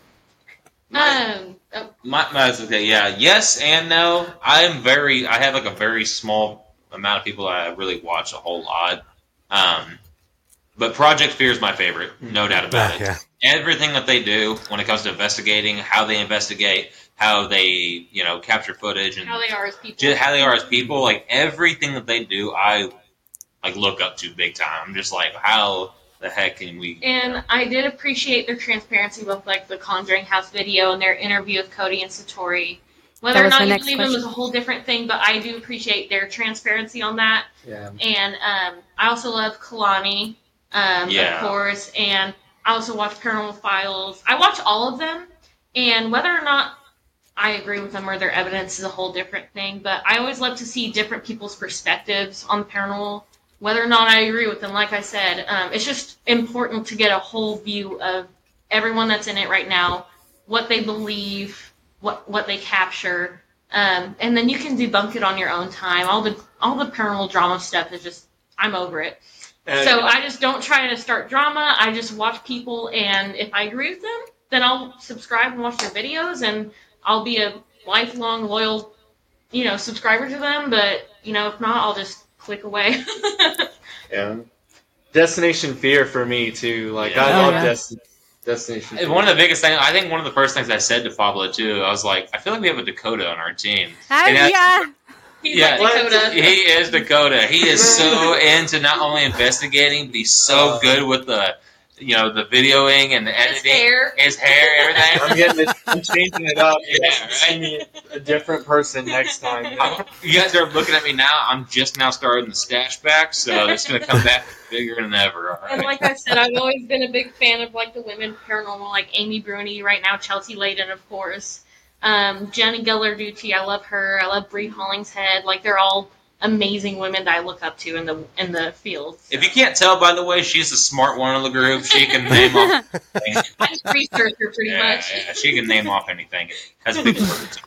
Mine's okay. Yeah, yes and no. I have a very small amount of people that I really watch a whole lot. But Project Fear is my favorite, no doubt about it. Yeah. Everything that they do when it comes to investigating, how they investigate, how they, capture footage, and How they are as people. just how they are as people, like everything that they do, I look up to big time. I'm just like, how the heck can we? And I did appreciate their transparency with like the Conjuring House video and their interview with Cody and Satori. Whether or was not my you next believe them question. is a whole different thing, but I do appreciate their transparency on that. Yeah. And I also love Kalani, Yeah. of course, and I also watch Paranormal Files. I watch all of them, and whether or not I agree with them or their evidence is a whole different thing, but I always love to see different people's perspectives on the paranormal. Whether or not I agree with them, like I said, it's just important to get a whole view of everyone that's in it right now, what they believe, what they capture, and then you can debunk it on your own time. All the paranormal drama stuff is just, I'm over it. So I just don't try to start drama. I just watch people, and if I agree with them, then I'll subscribe and watch their videos, and I'll be a lifelong loyal, subscriber to them. But if not, I'll just click away. Yeah. Destination Fear for me too. Like Yeah. I Oh, love yeah. Destination Fear. One of the biggest things, I think one of the first things I said to Pablo too, I was like, I feel like we have a Dakota on our team. And I- Yeah. He's Yeah. like Dakota. He is Dakota. He is so into not only investigating, but he's so good with the videoing and the His editing. hair. His hair, everything. I'm changing it up. Yeah, Yeah, see me a different person next time. You guys are looking at me now. I'm just now starting the stash back, so it's going to come back bigger than ever. All And right. like I said, I've always been a big fan of like the women paranormal, like Amy Bruni, right now Chelsea Layden, of course. Jenny Gillarducci, I love her. I love Bree Hollingshead. Like they're all amazing women that I look up to in the field. If you can't tell, by the way, she's the smart one of the group. She can name off anything. I just research her pretty Yeah, much. yeah, she can name off anything. It has big words.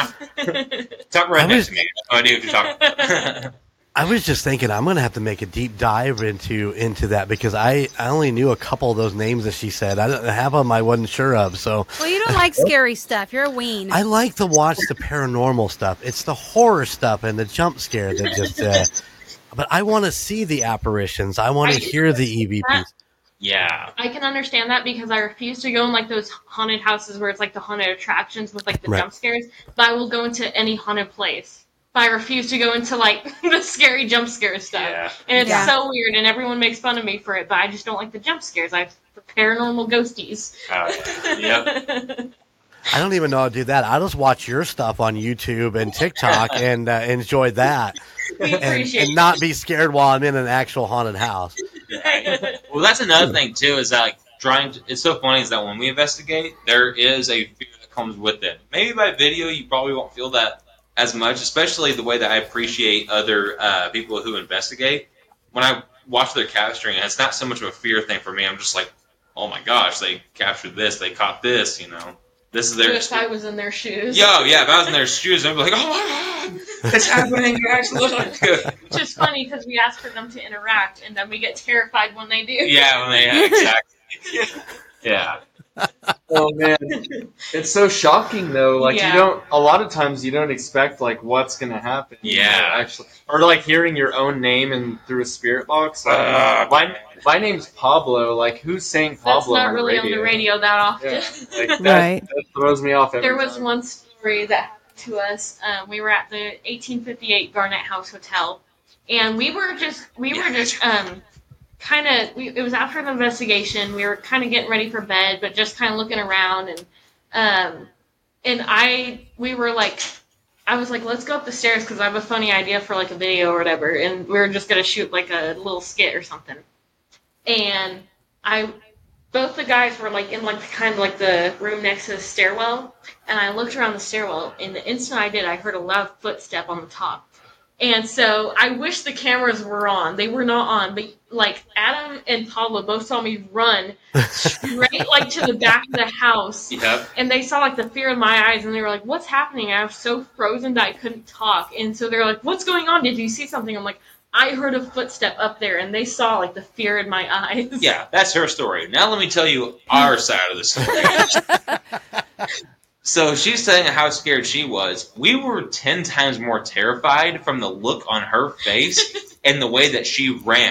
Talk right next to me. I have no idea what you're talking about. I was just thinking I'm going to have to make a deep dive into that because I only knew a couple of those names that she said. I don't have them I wasn't sure of. So Well, you don't like scary stuff. You're a ween. I like to watch the paranormal stuff. It's the horror stuff and the jump scare that just. But I want to see the apparitions. I want to hear the EVPs. Yeah. I can understand that because I refuse to go in like those haunted houses where it's like the haunted attractions with like the Right. jump scares. But I will go into any haunted place. But I refuse to go into like the scary jump scare stuff. Yeah. And it's Yeah. so weird, and everyone makes fun of me for it. But I just don't like the jump scares. I have the paranormal ghosties. Yep. I don't even know how to do that. I just watch your stuff on YouTube and TikTok and enjoy that. We And, appreciate and not be scared while I'm in an actual haunted house. Well, that's another thing too. Is that like it's so funny is that when we investigate, there is a fear that comes with it. Maybe by video, you probably won't feel that as much, especially the way that I appreciate other people who investigate. When I watch their capturing, it's not so much of a fear thing for me. I'm just like, oh my gosh, they captured this, they caught this, This is their. If I was in their shoes. Yo, yeah, if I was in their shoes, I'd be like, oh my god, it's happening, guys, look. Which is funny because we ask for them to interact, and then we get terrified when they do. Yeah, exactly. Yeah. Oh man, it's so shocking though. Like Yeah. a lot of times you don't expect like what's gonna happen. Yeah. Actually, or like hearing your own name and through a spirit box. Like, my name's Pablo. Like who's saying That's Pablo not on really the radio? on the radio that often. Yeah, like, that, Right. that throws me off every There was time. one story that happened to us. We were at the 1858 Garnet House Hotel, and we were just kind of. It was after the investigation. We were kind of getting ready for bed, but just kind of looking around, and we were like. I was like, let's go up the stairs because I have a funny idea for like a video or whatever, and we were just gonna shoot like a little skit or something. And both the guys were like in like kind of like the room next to the stairwell, and I looked around the stairwell, and the instant I did, I heard a loud footstep on the top. And so I wish the cameras were on. They were not on, but like Adam and Pablo both saw me run straight like to the back of the house. Yep. And they saw like the fear in my eyes, and they were like, "What's happening?" I was so frozen that I couldn't talk. And so they're like, "What's going on? Did you see something?" I'm like, "I heard a footstep up there," and they saw like the fear in my eyes. Yeah, that's her story. Now let me tell you our side of the story. So she's saying how scared she was. We were 10 times more terrified from the look on her face and the way that she ran.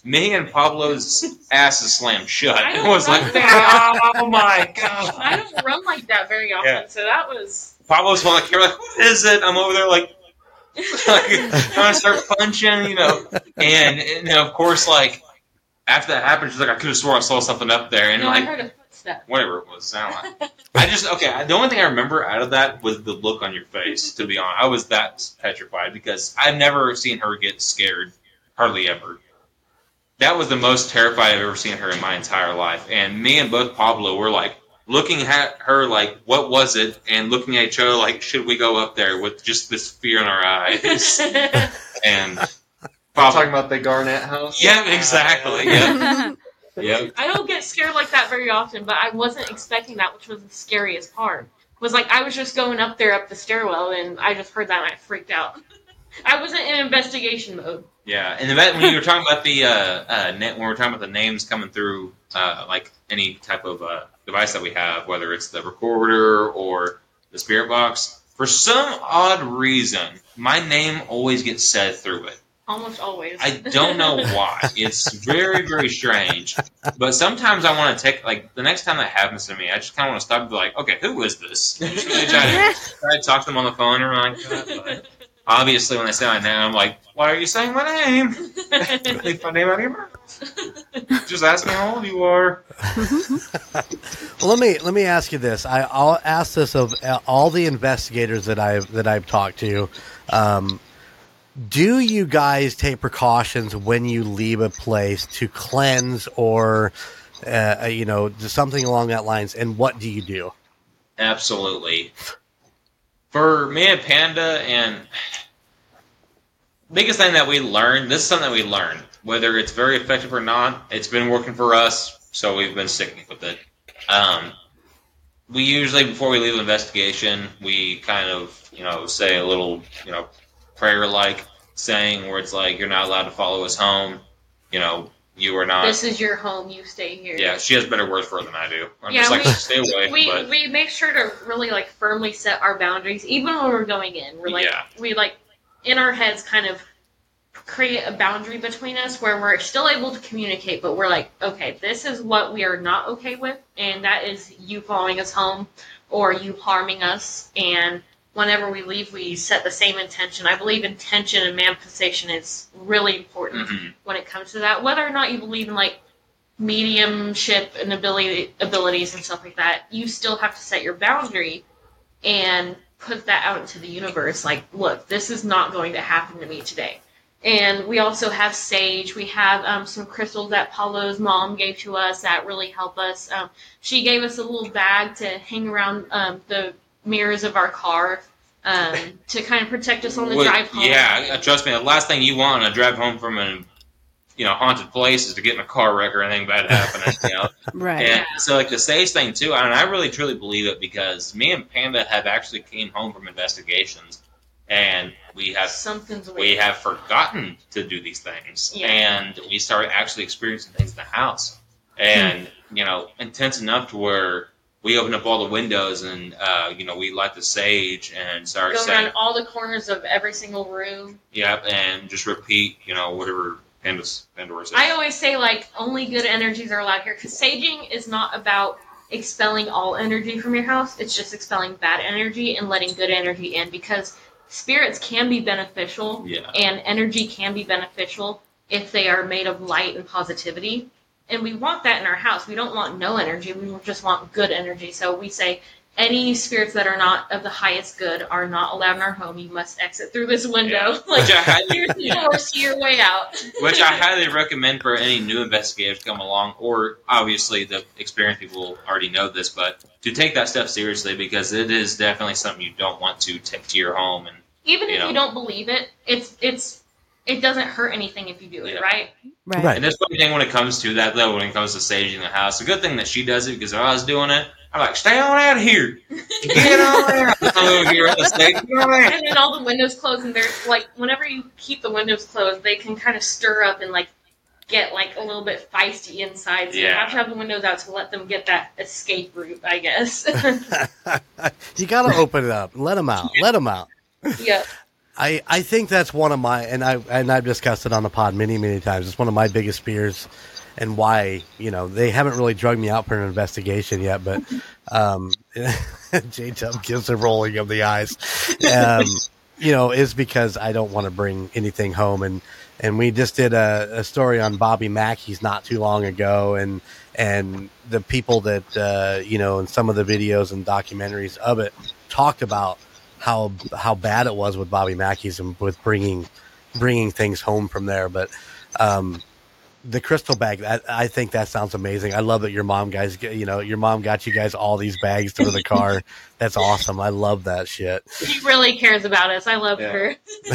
me and Pablo's asses slammed shut. I It don't was run like, very oh my god. I don't run like that very often, Yeah. so that was. Pablo's on the camera like, what is it? I'm over there like trying to start punching, and of course, like after that happened, she's like, I could have swore I saw something up there, and No, I like heard a footstep. whatever it was, sound like. The only thing I remember out of that was the look on your face. To be honest, I was that petrified because I've never seen her get scared, hardly ever. That was the most terrified I've ever seen her in my entire life, and me and both Pablo were like looking at her like, what was it? And looking at each other like, should we go up there with just this fear in our eyes? And Talking about the Garnett house? yeah, exactly. Yeah. Yep. I don't get scared like that very often, but I wasn't expecting that, which was the scariest part. Was like I was just going up there up the stairwell, and I just heard that, and I freaked out. I wasn't in investigation mode. Yeah, and when you were talking about the when we were talking about the names coming through, like any type of device that we have, whether it's the recorder or the spirit box, for some odd reason, my name always gets said through it. Almost always. I don't know why. It's very, very strange. But sometimes I want to take, like, the next time that happens to me, I just kind of want to stop and be like, okay, who is this? I just really try to talk to them on the phone or like that. But obviously, when they say my name, I'm like, why are you saying my name? Leave my name out of your mouth. Just ask me how old you are. Well, let me ask you this. I'll ask this of all the investigators that I've talked to. Do you guys take precautions when you leave a place to cleanse or, something along that lines? And what do you do? Absolutely. For me and Panda, and biggest thing that we learned, this is something that we learned, whether it's very effective or not, it's been working for us, so we've been sticking with it. We usually, before we leave an investigation, we kind of, say a little, prayer-like saying where it's like, you're not allowed to follow us home, you are not. This is your home, you stay here. Yeah, she has better words for it than I do. I'm Yeah, just like, stay away. We make sure to really like firmly set our boundaries, even when we're going in. We're like, we like in our heads kind of create a boundary between us where we're still able to communicate, but we're like, okay, this is what we are not okay with, and that is you following us home or you harming us. And whenever we leave, we set the same intention. I believe intention and manifestation is really important when it comes to that. Whether or not you believe in like mediumship and abilities and stuff like that, you still have to set your boundary and put that out into the universe. Like, look, this is not going to happen to me today. And we also have sage. We have some crystals that Paulo's mom gave to us that really help us. She gave us a little bag to hang around the mirrors of our car to kind of protect us on the drive home. Yeah, trust me, the last thing you want on a drive home from a haunted place is to get in a car wreck or anything bad happening. Right. And so like the sage thing too, and I really truly believe it because me and Panda have actually came home from investigations and we have forgotten to do these things. Yeah. And we started actually experiencing things in the house. And, intense enough to where we open up all the windows and, we light the sage and start saying... Go around all the corners of every single room. Yep, and just repeat, whatever Pandora says. I always say, only good energies are allowed here, because saging is not about expelling all energy from your house. It's just expelling bad energy and letting good energy in, because spirits can be beneficial, and energy can be beneficial if they are made of light and positivity. And we want that in our house. We don't want no energy. We just want good energy. So we say any spirits that are not of the highest good are not allowed in our home. You must exit through this window. Yeah. Force your way out. Which I highly recommend for any new investigators to come along, or obviously the experienced people already know this, but to take that stuff seriously because it is definitely something you don't want to take to your home. And even if you don't believe it, it doesn't hurt anything if you do it, right? Right. And that's one thing when it comes to that, though, when it comes to saging the house. The good thing that she does it, because if I was doing it, I'm like, stay on out of here. Get on out. And then all the windows closed, and they're like, whenever you keep the windows closed, they can kind of stir up and get a little bit feisty inside. So you have to have the windows out to let them get that escape route, I guess. You got to open it up and let them out. Let them out. Yeah. I think that's one of my, and I've discussed it on the pod many times. It's one of my biggest fears, and why they haven't really drugged me out for an investigation yet. But J-Dub gives a rolling of the eyes, is because I don't want to bring anything home. And we just did a story on Bobby Mackey's not too long ago, and the people that in some of the videos and documentaries of it talked about how bad it was with Bobby Mackey's and with bringing things home from there. But the crystal bag, I think that sounds amazing. I love that your mom got you guys all these bags for the car. That's awesome. I love that shit. She really cares about us. I love her.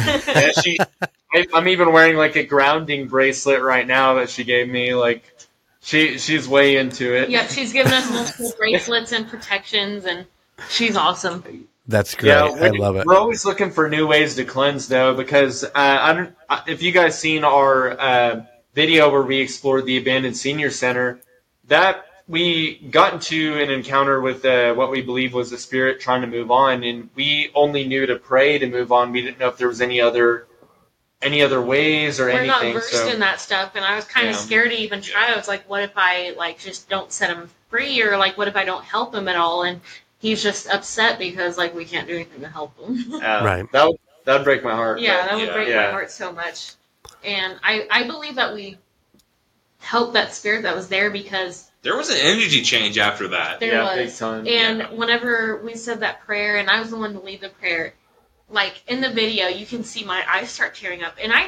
I'm even wearing like a grounding bracelet right now that she gave me. Like she's way into it. Yep, she's given us multiple bracelets and protections, and she's awesome. That's great. I love it. We're always looking for new ways to cleanse, though, because if you guys seen our video where we explored the abandoned senior center, that we got into an encounter with what we believe was a spirit trying to move on, and we only knew to pray to move on. We didn't know if there was any other ways or anything. We're not versed in that stuff, and I was kind of scared to even try. I was like, what if I just don't set him free, or what if I don't help him at all? And he's just upset because we can't do anything to help him. Right. That would break my heart. Yeah, that would break my heart so much. And I believe that we helped that spirit that was there, because there was an energy change after that. There was. Big time. And whenever we said that prayer, and I was the one to lead the prayer, in the video, you can see my eyes start tearing up. And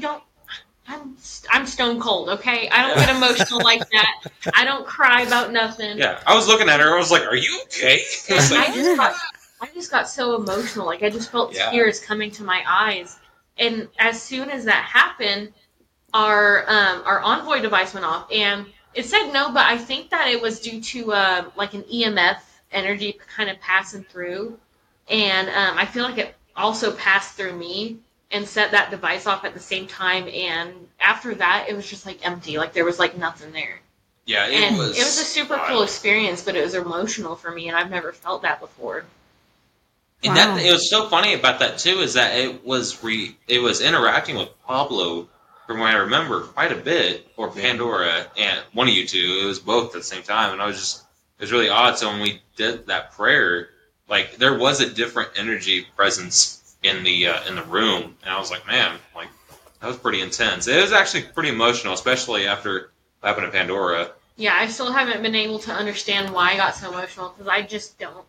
I'm stone cold, okay? I don't get emotional like that. I don't cry about nothing. Yeah, I was looking at her. I was like, "Are you okay?" I just got so emotional. I just felt tears coming to my eyes. And as soon as that happened, our Envoy device went off, and it said no, but I think that it was due to an EMF energy kind of passing through, and I feel like it also passed through me and set that device off at the same time. And after that, it was just empty, there was nothing there. Yeah, it was a super cool experience, but it was emotional for me, and I've never felt that before. And it was so funny about that too, is that it was interacting with Pablo, from what I remember, quite a bit, or Pandora, and one of you two. It was both at the same time, and it was really odd. So when we did that prayer, there was a different energy presence in the room, and I was like, man, that was pretty intense. It was actually pretty emotional, especially after what happened to Pandora. Yeah, I still haven't been able to understand why I got so emotional, because I just don't.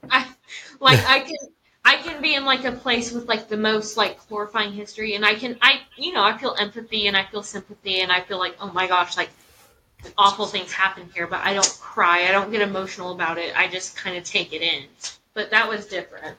I can be in a place with the most horrifying history, and I feel empathy and I feel sympathy, and I feel oh my gosh, awful things happen here, but I don't cry, I don't get emotional about it. I just kind of take it in. But that was different.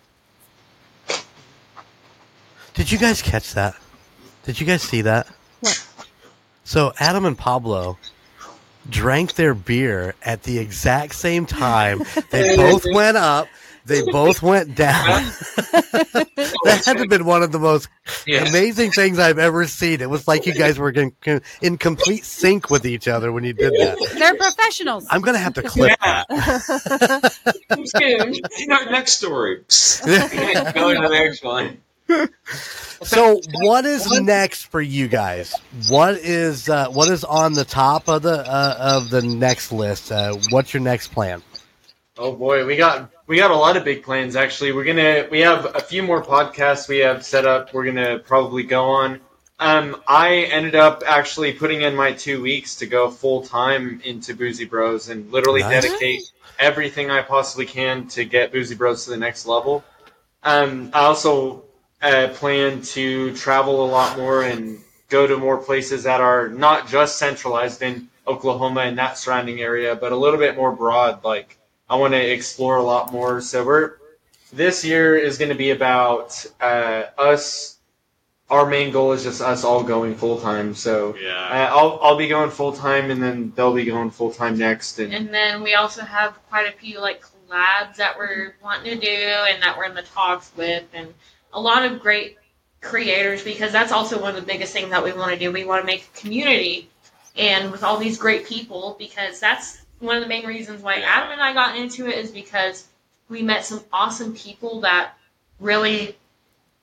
Did you guys catch that? Did you guys see that? What? So Adam and Pablo drank their beer at the exact same time. They both went up. They both went down. That had to have been one of the most amazing things I've ever seen. It was like you guys were in complete sync with each other when you did that. They're professionals. I'm going to have to clip that. Next story. Going to the next one. So, what is next for you guys? What is on the top of the next list? What's your next plan? Oh boy, we got a lot of big plans. Actually, we have a few more podcasts we have set up. We're gonna probably go on. I ended up actually putting in my 2 weeks to go full time into Boozy Bros and literally dedicate everything I possibly can to get Boozy Bros to the next level. I also plan to travel a lot more and go to more places that are not just centralized in Oklahoma and that surrounding area, but a little bit more broad. I want to explore a lot more. So this year is going to be about us. Our main goal is just us all going full time. So I'll be going full time, and then they'll be going full time next. And then we also have quite a few collabs that we're wanting to do and that we're in the talks with, and a lot of great creators, because that's also one of the biggest things that we want to do. We want to make a community, and with all these great people, because that's one of the main reasons why Adam and I got into it, is because we met some awesome people that really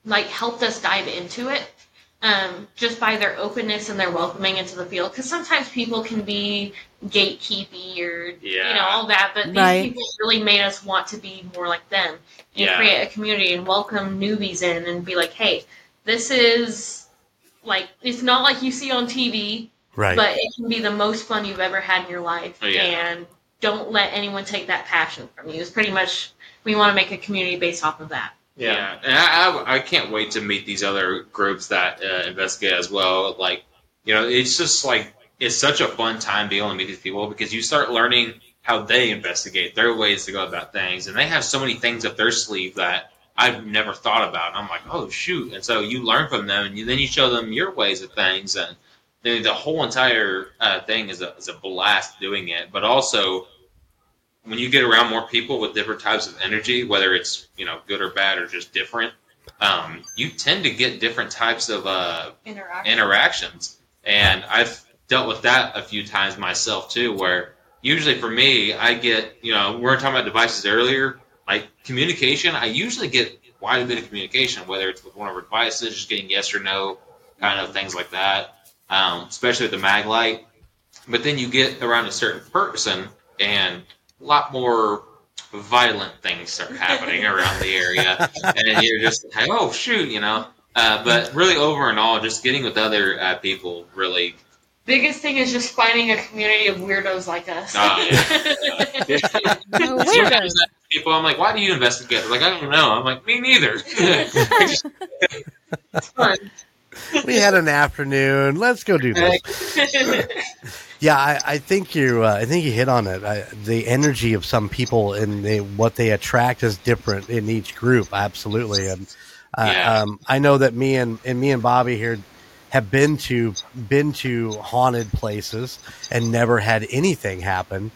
like helped us dive into it. Just by their openness and their welcoming into the field. Because sometimes people can be gatekeepy or, all that. But these people really made us want to be more like them and create a community and welcome newbies in and be like, hey, this is, like, it's not like you see on TV, but it can be the most fun you've ever had in your life. And don't let anyone take that passion from you. It's pretty much, we want to make a community based off of that. Yeah, and I can't wait to meet these other groups that investigate as well. Like, it's just like, it's such a fun time being able to meet these people because you start learning how they investigate, their ways to go about things. And they have so many things up their sleeve that I've never thought about. And I'm like, oh, shoot. And so you learn from them, and then you show them your ways of things. And the whole entire thing is a blast doing it. But also, when you get around more people with different types of energy, whether it's, good or bad or just different, you tend to get different types of interactions. And I've dealt with that a few times myself, too, where usually for me, I get, we were talking about devices earlier, like communication, I usually get quite a bit of communication, whether it's with one of our devices, just getting yes or no, kind of things like that, especially with the mag light. But then you get around a certain person, and a lot more violent things start happening around the area, and you're just like, oh shoot, but really over and all, just getting with other people really. Biggest thing is just finding a community of weirdos like us. Weirdos. People, I'm like, why do you investigate? They're like, I don't know. I'm like, me neither. It's fun. We had an afternoon. Let's go do this. Yeah, I think you hit on it. The energy of some people and what they attract is different in each group. Absolutely, and I know that me and Bobby here have been to haunted places and never had anything happen.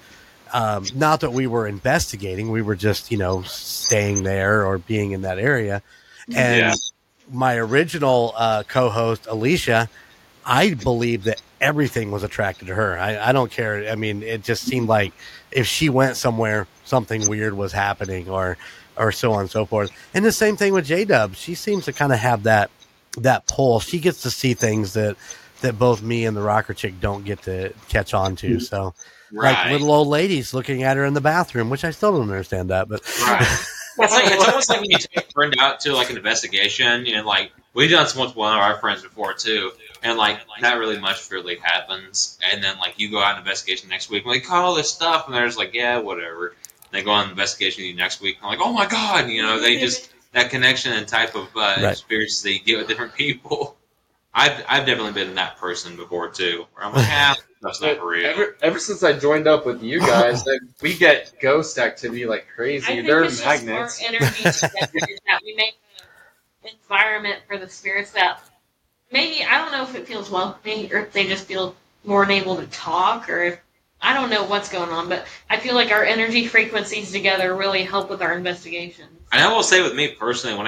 Not that we were investigating; we were just staying there or being in that area. And my original co-host Alicia, I believe that everything was attracted to her. I don't care. I mean, it just seemed like if she went somewhere, something weird was happening, or so on and so forth. And the same thing with J-Dub. She seems to kind of have that pull. She gets to see things that both me and the rocker chick don't get to catch on to. So, like little old ladies looking at her in the bathroom, which I still don't understand that. But it's almost like when you take a friend out to like an investigation, and like we've done some with one of our friends before too. And, like, not really much really happens. And then, like, you go out on investigation next week, and like, all this stuff. And they're just like, yeah, whatever. And they go on investigation with you next week. And I'm like, oh, my God. They just, that connection and type of experiences that you get with different people. I've definitely been that person before, too. Where I'm like, that's not real. Ever since I joined up with you guys, we get ghost activity like crazy. They're magnets. Our energy together is that we make an environment for the spirits that maybe, I don't know if it feels welcoming or if they just feel more unable to talk, or if, I don't know what's going on, but I feel like our energy frequencies together really help with our investigations. And I will say with me personally, when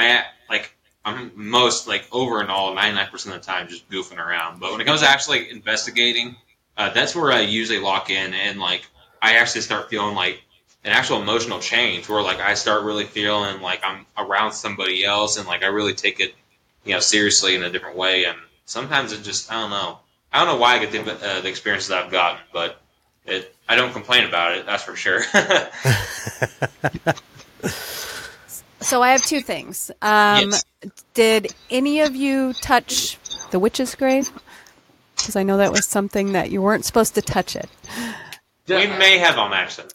I'm most, over and all, 99% of the time just goofing around. But when it comes to actually investigating, that's where I usually lock in, and, I actually start feeling, an actual emotional change, where, I start really feeling like I'm around somebody else, and, I really take it seriously in a different way. And sometimes it just, I don't know why I get the experiences that I've gotten, but I don't complain about it, that's for sure. So I have two things. Yes. Did any of you touch the witch's grave? Because I know that was something that you weren't supposed to touch it. We may have on accident.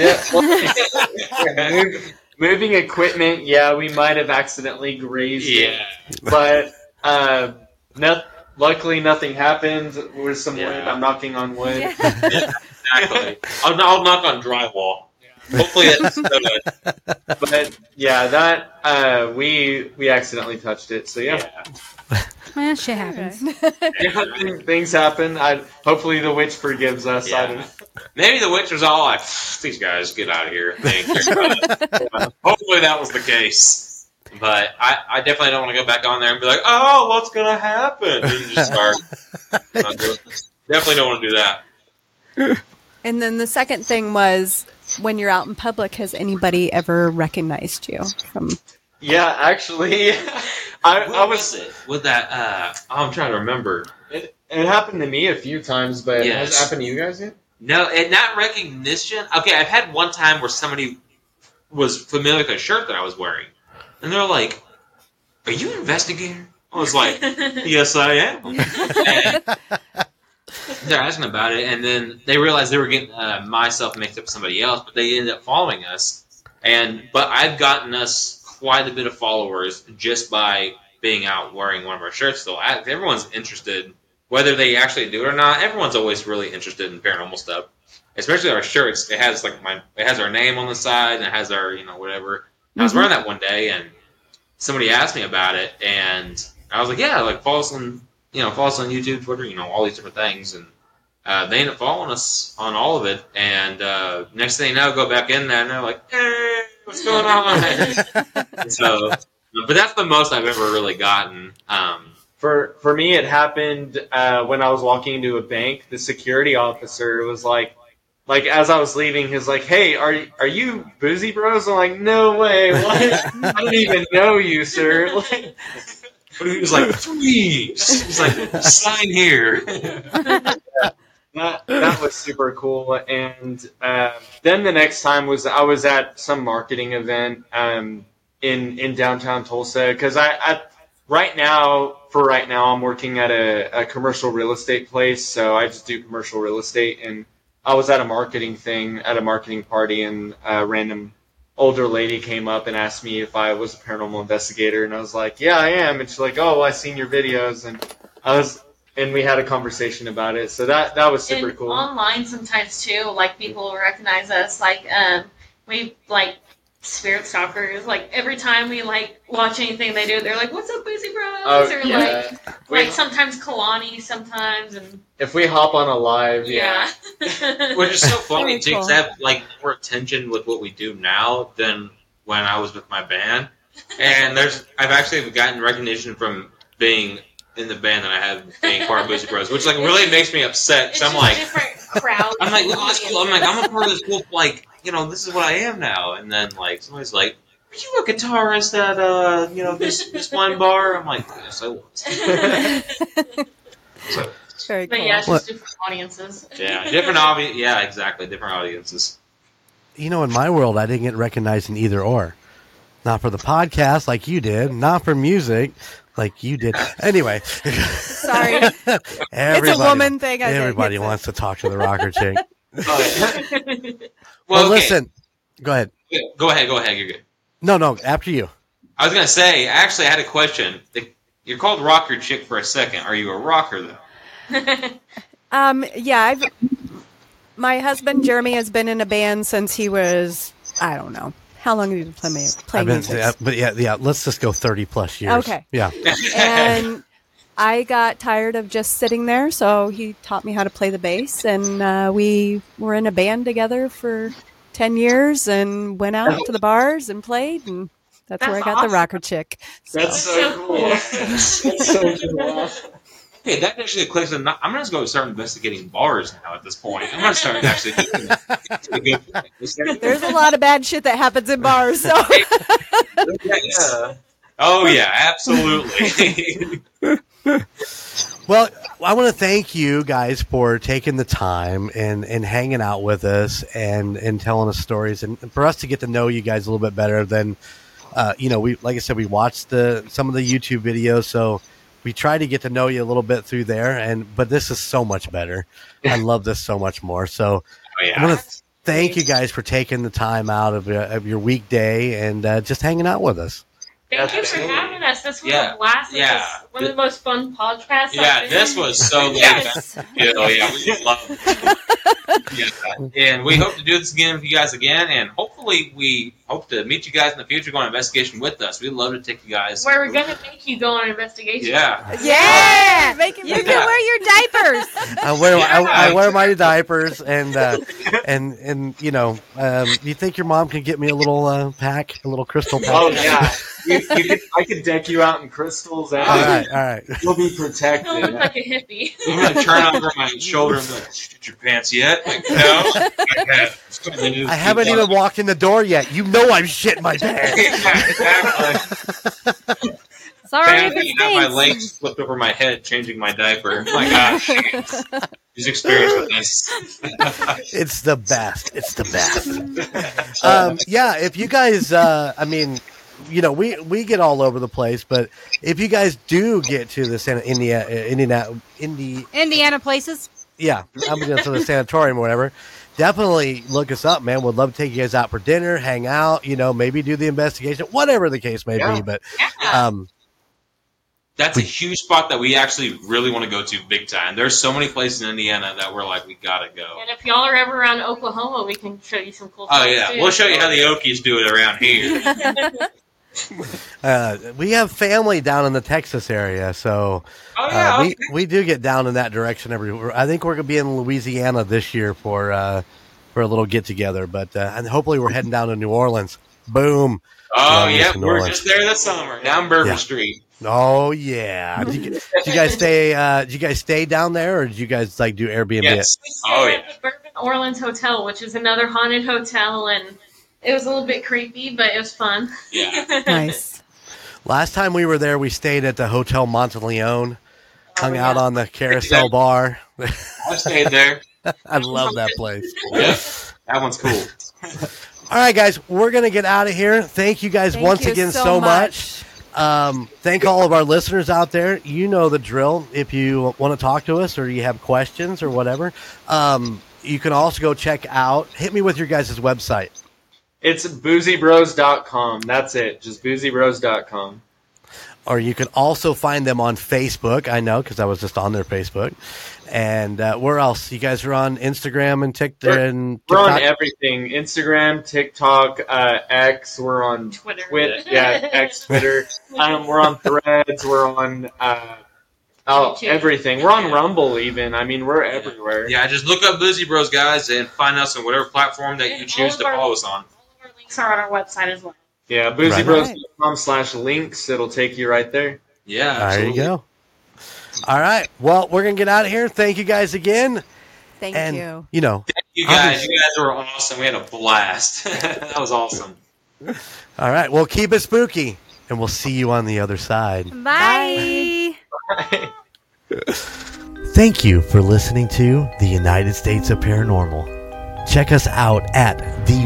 Moving equipment, we might have accidentally grazed it. But luckily nothing happened. With some wood, I'm knocking on wood. Yeah, exactly. I'll knock on drywall. Hopefully that's good. But that we accidentally touched it. So Well, shit happens. Things happen. Hopefully the witch forgives us. Yeah. Maybe the witch was all like, these guys, get out of here. Hopefully that was the case. But I definitely don't want to go back on there and be like, oh, what's going to happen? And just start. Definitely don't want to do that. And then the second thing was, when you're out in public, has anybody ever recognized you from? Yeah, actually, I was it with that. I'm trying to remember. It happened to me a few times, but Yes. has it happened to you guys yet? No, and not recognition. Okay, I've had one time where somebody was familiar with a shirt that I was wearing, and they're like, "Are you an investigator?" I was like, "Yes, I am." And they're asking about it, and then they realized they were getting myself mixed up with somebody else, but they ended up following us. But I've gotten us quite a bit of followers just by being out wearing one of our shirts. So everyone's interested, whether they actually do it or not. Everyone's always really interested in paranormal stuff, especially our shirts. It has it has our name on the side, and it has our whatever. I was wearing that one day, and somebody asked me about it, and I was like, "Yeah, like follow us on YouTube, Twitter, all these different things." And they ended up following us on all of it. And next thing you know, go back in there, and they're like, "Hey, what's going on?" So, but that's the most I've ever really gotten. For me, it happened when I was walking into a bank. The security officer was like as I was leaving, he was like, "Hey, are you Boozy Bros?" I'm like, "No way! What? I don't even know you, sir." But he was like, "Please," he's like, "Sign here." That was super cool. And then the next time I was at some marketing event in downtown Tulsa, because right now I'm working at a commercial real estate place, so I just do commercial real estate. And I was at a marketing party, and a random older lady came up and asked me if I was a paranormal investigator, and I was like, "Yeah, I am." And she's like, "Oh, well, I've seen your videos," and we had a conversation about it. So that was super cool. Online sometimes too, like people will recognize us, like we like spirit stalkers. Like every time we like watch anything they do, they're like, "What's up, Boozy Bros?" Or yeah. like sometimes Kalani, sometimes, and if we hop on a live, yeah. Which is so funny, Very cool. to have like more attention with what we do now than when I was with my band. And I've actually gotten recognition from being in the band that I had being part of Boozy Bros, which like really makes me upset. It's Cause I'm just like, different crowd. I'm like, look at this cool. I'm like, I'm a part of this cool. Like, this is what I am now. And then like somebody's like, "Are you a guitarist at this one bar?" I'm like, "Yes, I was." So, Very cool. But yeah, it's just different audiences. yeah, different audience. Yeah, exactly, different audiences. In my world, I didn't get recognized in either or. Not for the podcast like you did. Not for music like you did. Anyway. Sorry. It's a woman thing. I think. Everybody wants to talk to the rocker chick. Well, okay. Listen. Go ahead. Go ahead. You're good. No. After you. I was going to say, actually, I had a question. You're called Rocker Chick for a second. Are you a rocker, though? Yeah, my husband Jeremy has been in a band since he was, I don't know, how long have you been playing music? But yeah, let's just go 30 plus years. Okay. Yeah. And I got tired of just sitting there, so he taught me how to play the bass, and we were in a band together for 10 years and went out to the bars and played, and that's where I got the rocker chick. So. That's so cool. That's so cool. Hey, that actually clicks. I'm going to just go start investigating bars now at this point. I'm going to start actually doing it. There's a lot of bad shit that happens in bars, so. Yeah. Oh, yeah, absolutely. Well, I want to thank you guys for taking the time and hanging out with us and telling us stories, and for us to get to know you guys a little bit better than, we, like I said, we watched some of the YouTube videos, so we try to get to know you a little bit through there, but this is so much better. I love this so much more. So I want to thank you guys for taking the time out of your weekday and just hanging out with us. Thank you for having us. This was a blast. This was one of the most fun podcasts. Yeah, this was so good. We love it. And we hope to do this again with you guys again, and hopefully we hope to meet you guys in the future, go on an investigation with us. We'd love to take you guys. Where we're going to make you go on an investigation. Yeah. You can wear your diapers. I wear my diapers, and you think your mom can get me a little pack, a little crystal pack? Oh yeah, I could deck you out in crystals. And all right. You'll be protected. You look like a hippie. I'm going to turn over my shoulder and be like, "Get your pants yet?" Like, no. I haven't even walked in the door yet. You know I'm shitting my pants. Sorry if Family, it have my stinks. legs flipped over my head changing my diaper. My gosh. He's experienced with this. It's the best. It's the best. Yeah, if you guys, I mean, you know, we get all over the place, but if you guys do get to the Indiana places. yeah, I'm going to say the sanatorium or whatever, definitely look us up, man. Would love to take you guys out for dinner, hang out, you know, maybe do the investigation, whatever the case may be. But that's a huge spot that we actually really want to go to big time. There's so many places in Indiana that we're like, we gotta go. And if y'all are ever around Oklahoma, we can show you some cool Oh stuff, yeah, too. we'll show you how the Okies do it around here. we have family down in the Texas area, so we do get down in that direction every. I think we're going to be in Louisiana this year for a little get together, but and hopefully we're heading down to New Orleans. Boom! Oh yeah, we're just there this summer down Bourbon Street. Oh yeah! Did you guys stay? Did you guys stay down there, or did you guys like do Airbnb? Yes. We stayed at the Bourbon Orleans Hotel, which is another haunted hotel, and it was a little bit creepy, but it was fun. Yeah. Nice. Last time we were there, we stayed at the Hotel Monteleone, hung out on the carousel bar. I stayed there. I love that place. Yeah, that one's cool. All right, guys, we're going to get out of here. Thank you guys once you again so so much. Thank all of our listeners out there. You know the drill. If you want to talk to us or you have questions or whatever, you can also go check out. Hit me with your guys' website. It's boozybros.com. That's it. Just boozybros.com. Or you can also find them on Facebook. I know because I was just on their Facebook. And where else? You guys are on Instagram and TikTok. We're on everything. Instagram, TikTok, X. We're on Twitter. X, Twitter. We're on Threads. We're on everything. We're on Rumble even. I mean, we're everywhere. Yeah, just look up Boozy Bros, guys, and find us on whatever platform that you choose to follow us on. All of our links are on our website as well. Yeah, boozybros.com/links. It'll take you right there. Yeah, There absolutely. you go. All right. Well, we're going to get out of here. Thank you guys again. Thank And, you. you know, Thank you guys. You guys were awesome. We had a blast. That was awesome. all right. Well, keep it spooky, and we'll see you on the other side. Bye. Thank you for listening to The United States of Paranormal. Check us out at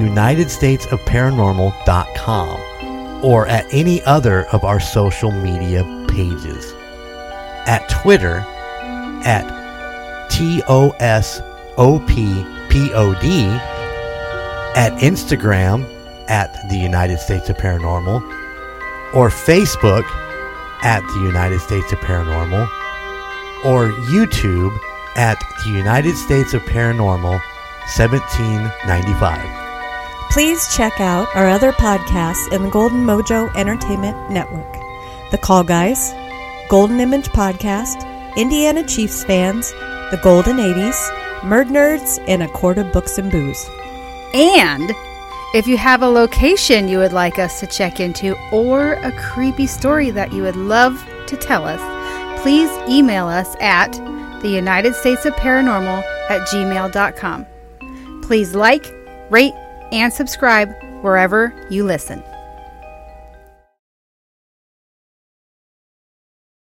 theunitedstatesofparanormal.com or at any other of our social media pages. At Twitter at TOSOPPOD, at Instagram at The United States of Paranormal, or Facebook at The United States of Paranormal, or YouTube at The United States of Paranormal 1795. Please check out our other podcasts in the Golden Mojo Entertainment Network. The Call Guys, Golden Image Podcast, Indiana Chiefs Fans, The Golden 80s, Murd Nerds, and A Quart of Books and Booze. And if you have a location you would like us to check into or a creepy story that you would love to tell us, please email us at theunitedstatesofparanormal@gmail.com. Please like, rate, and subscribe wherever you listen.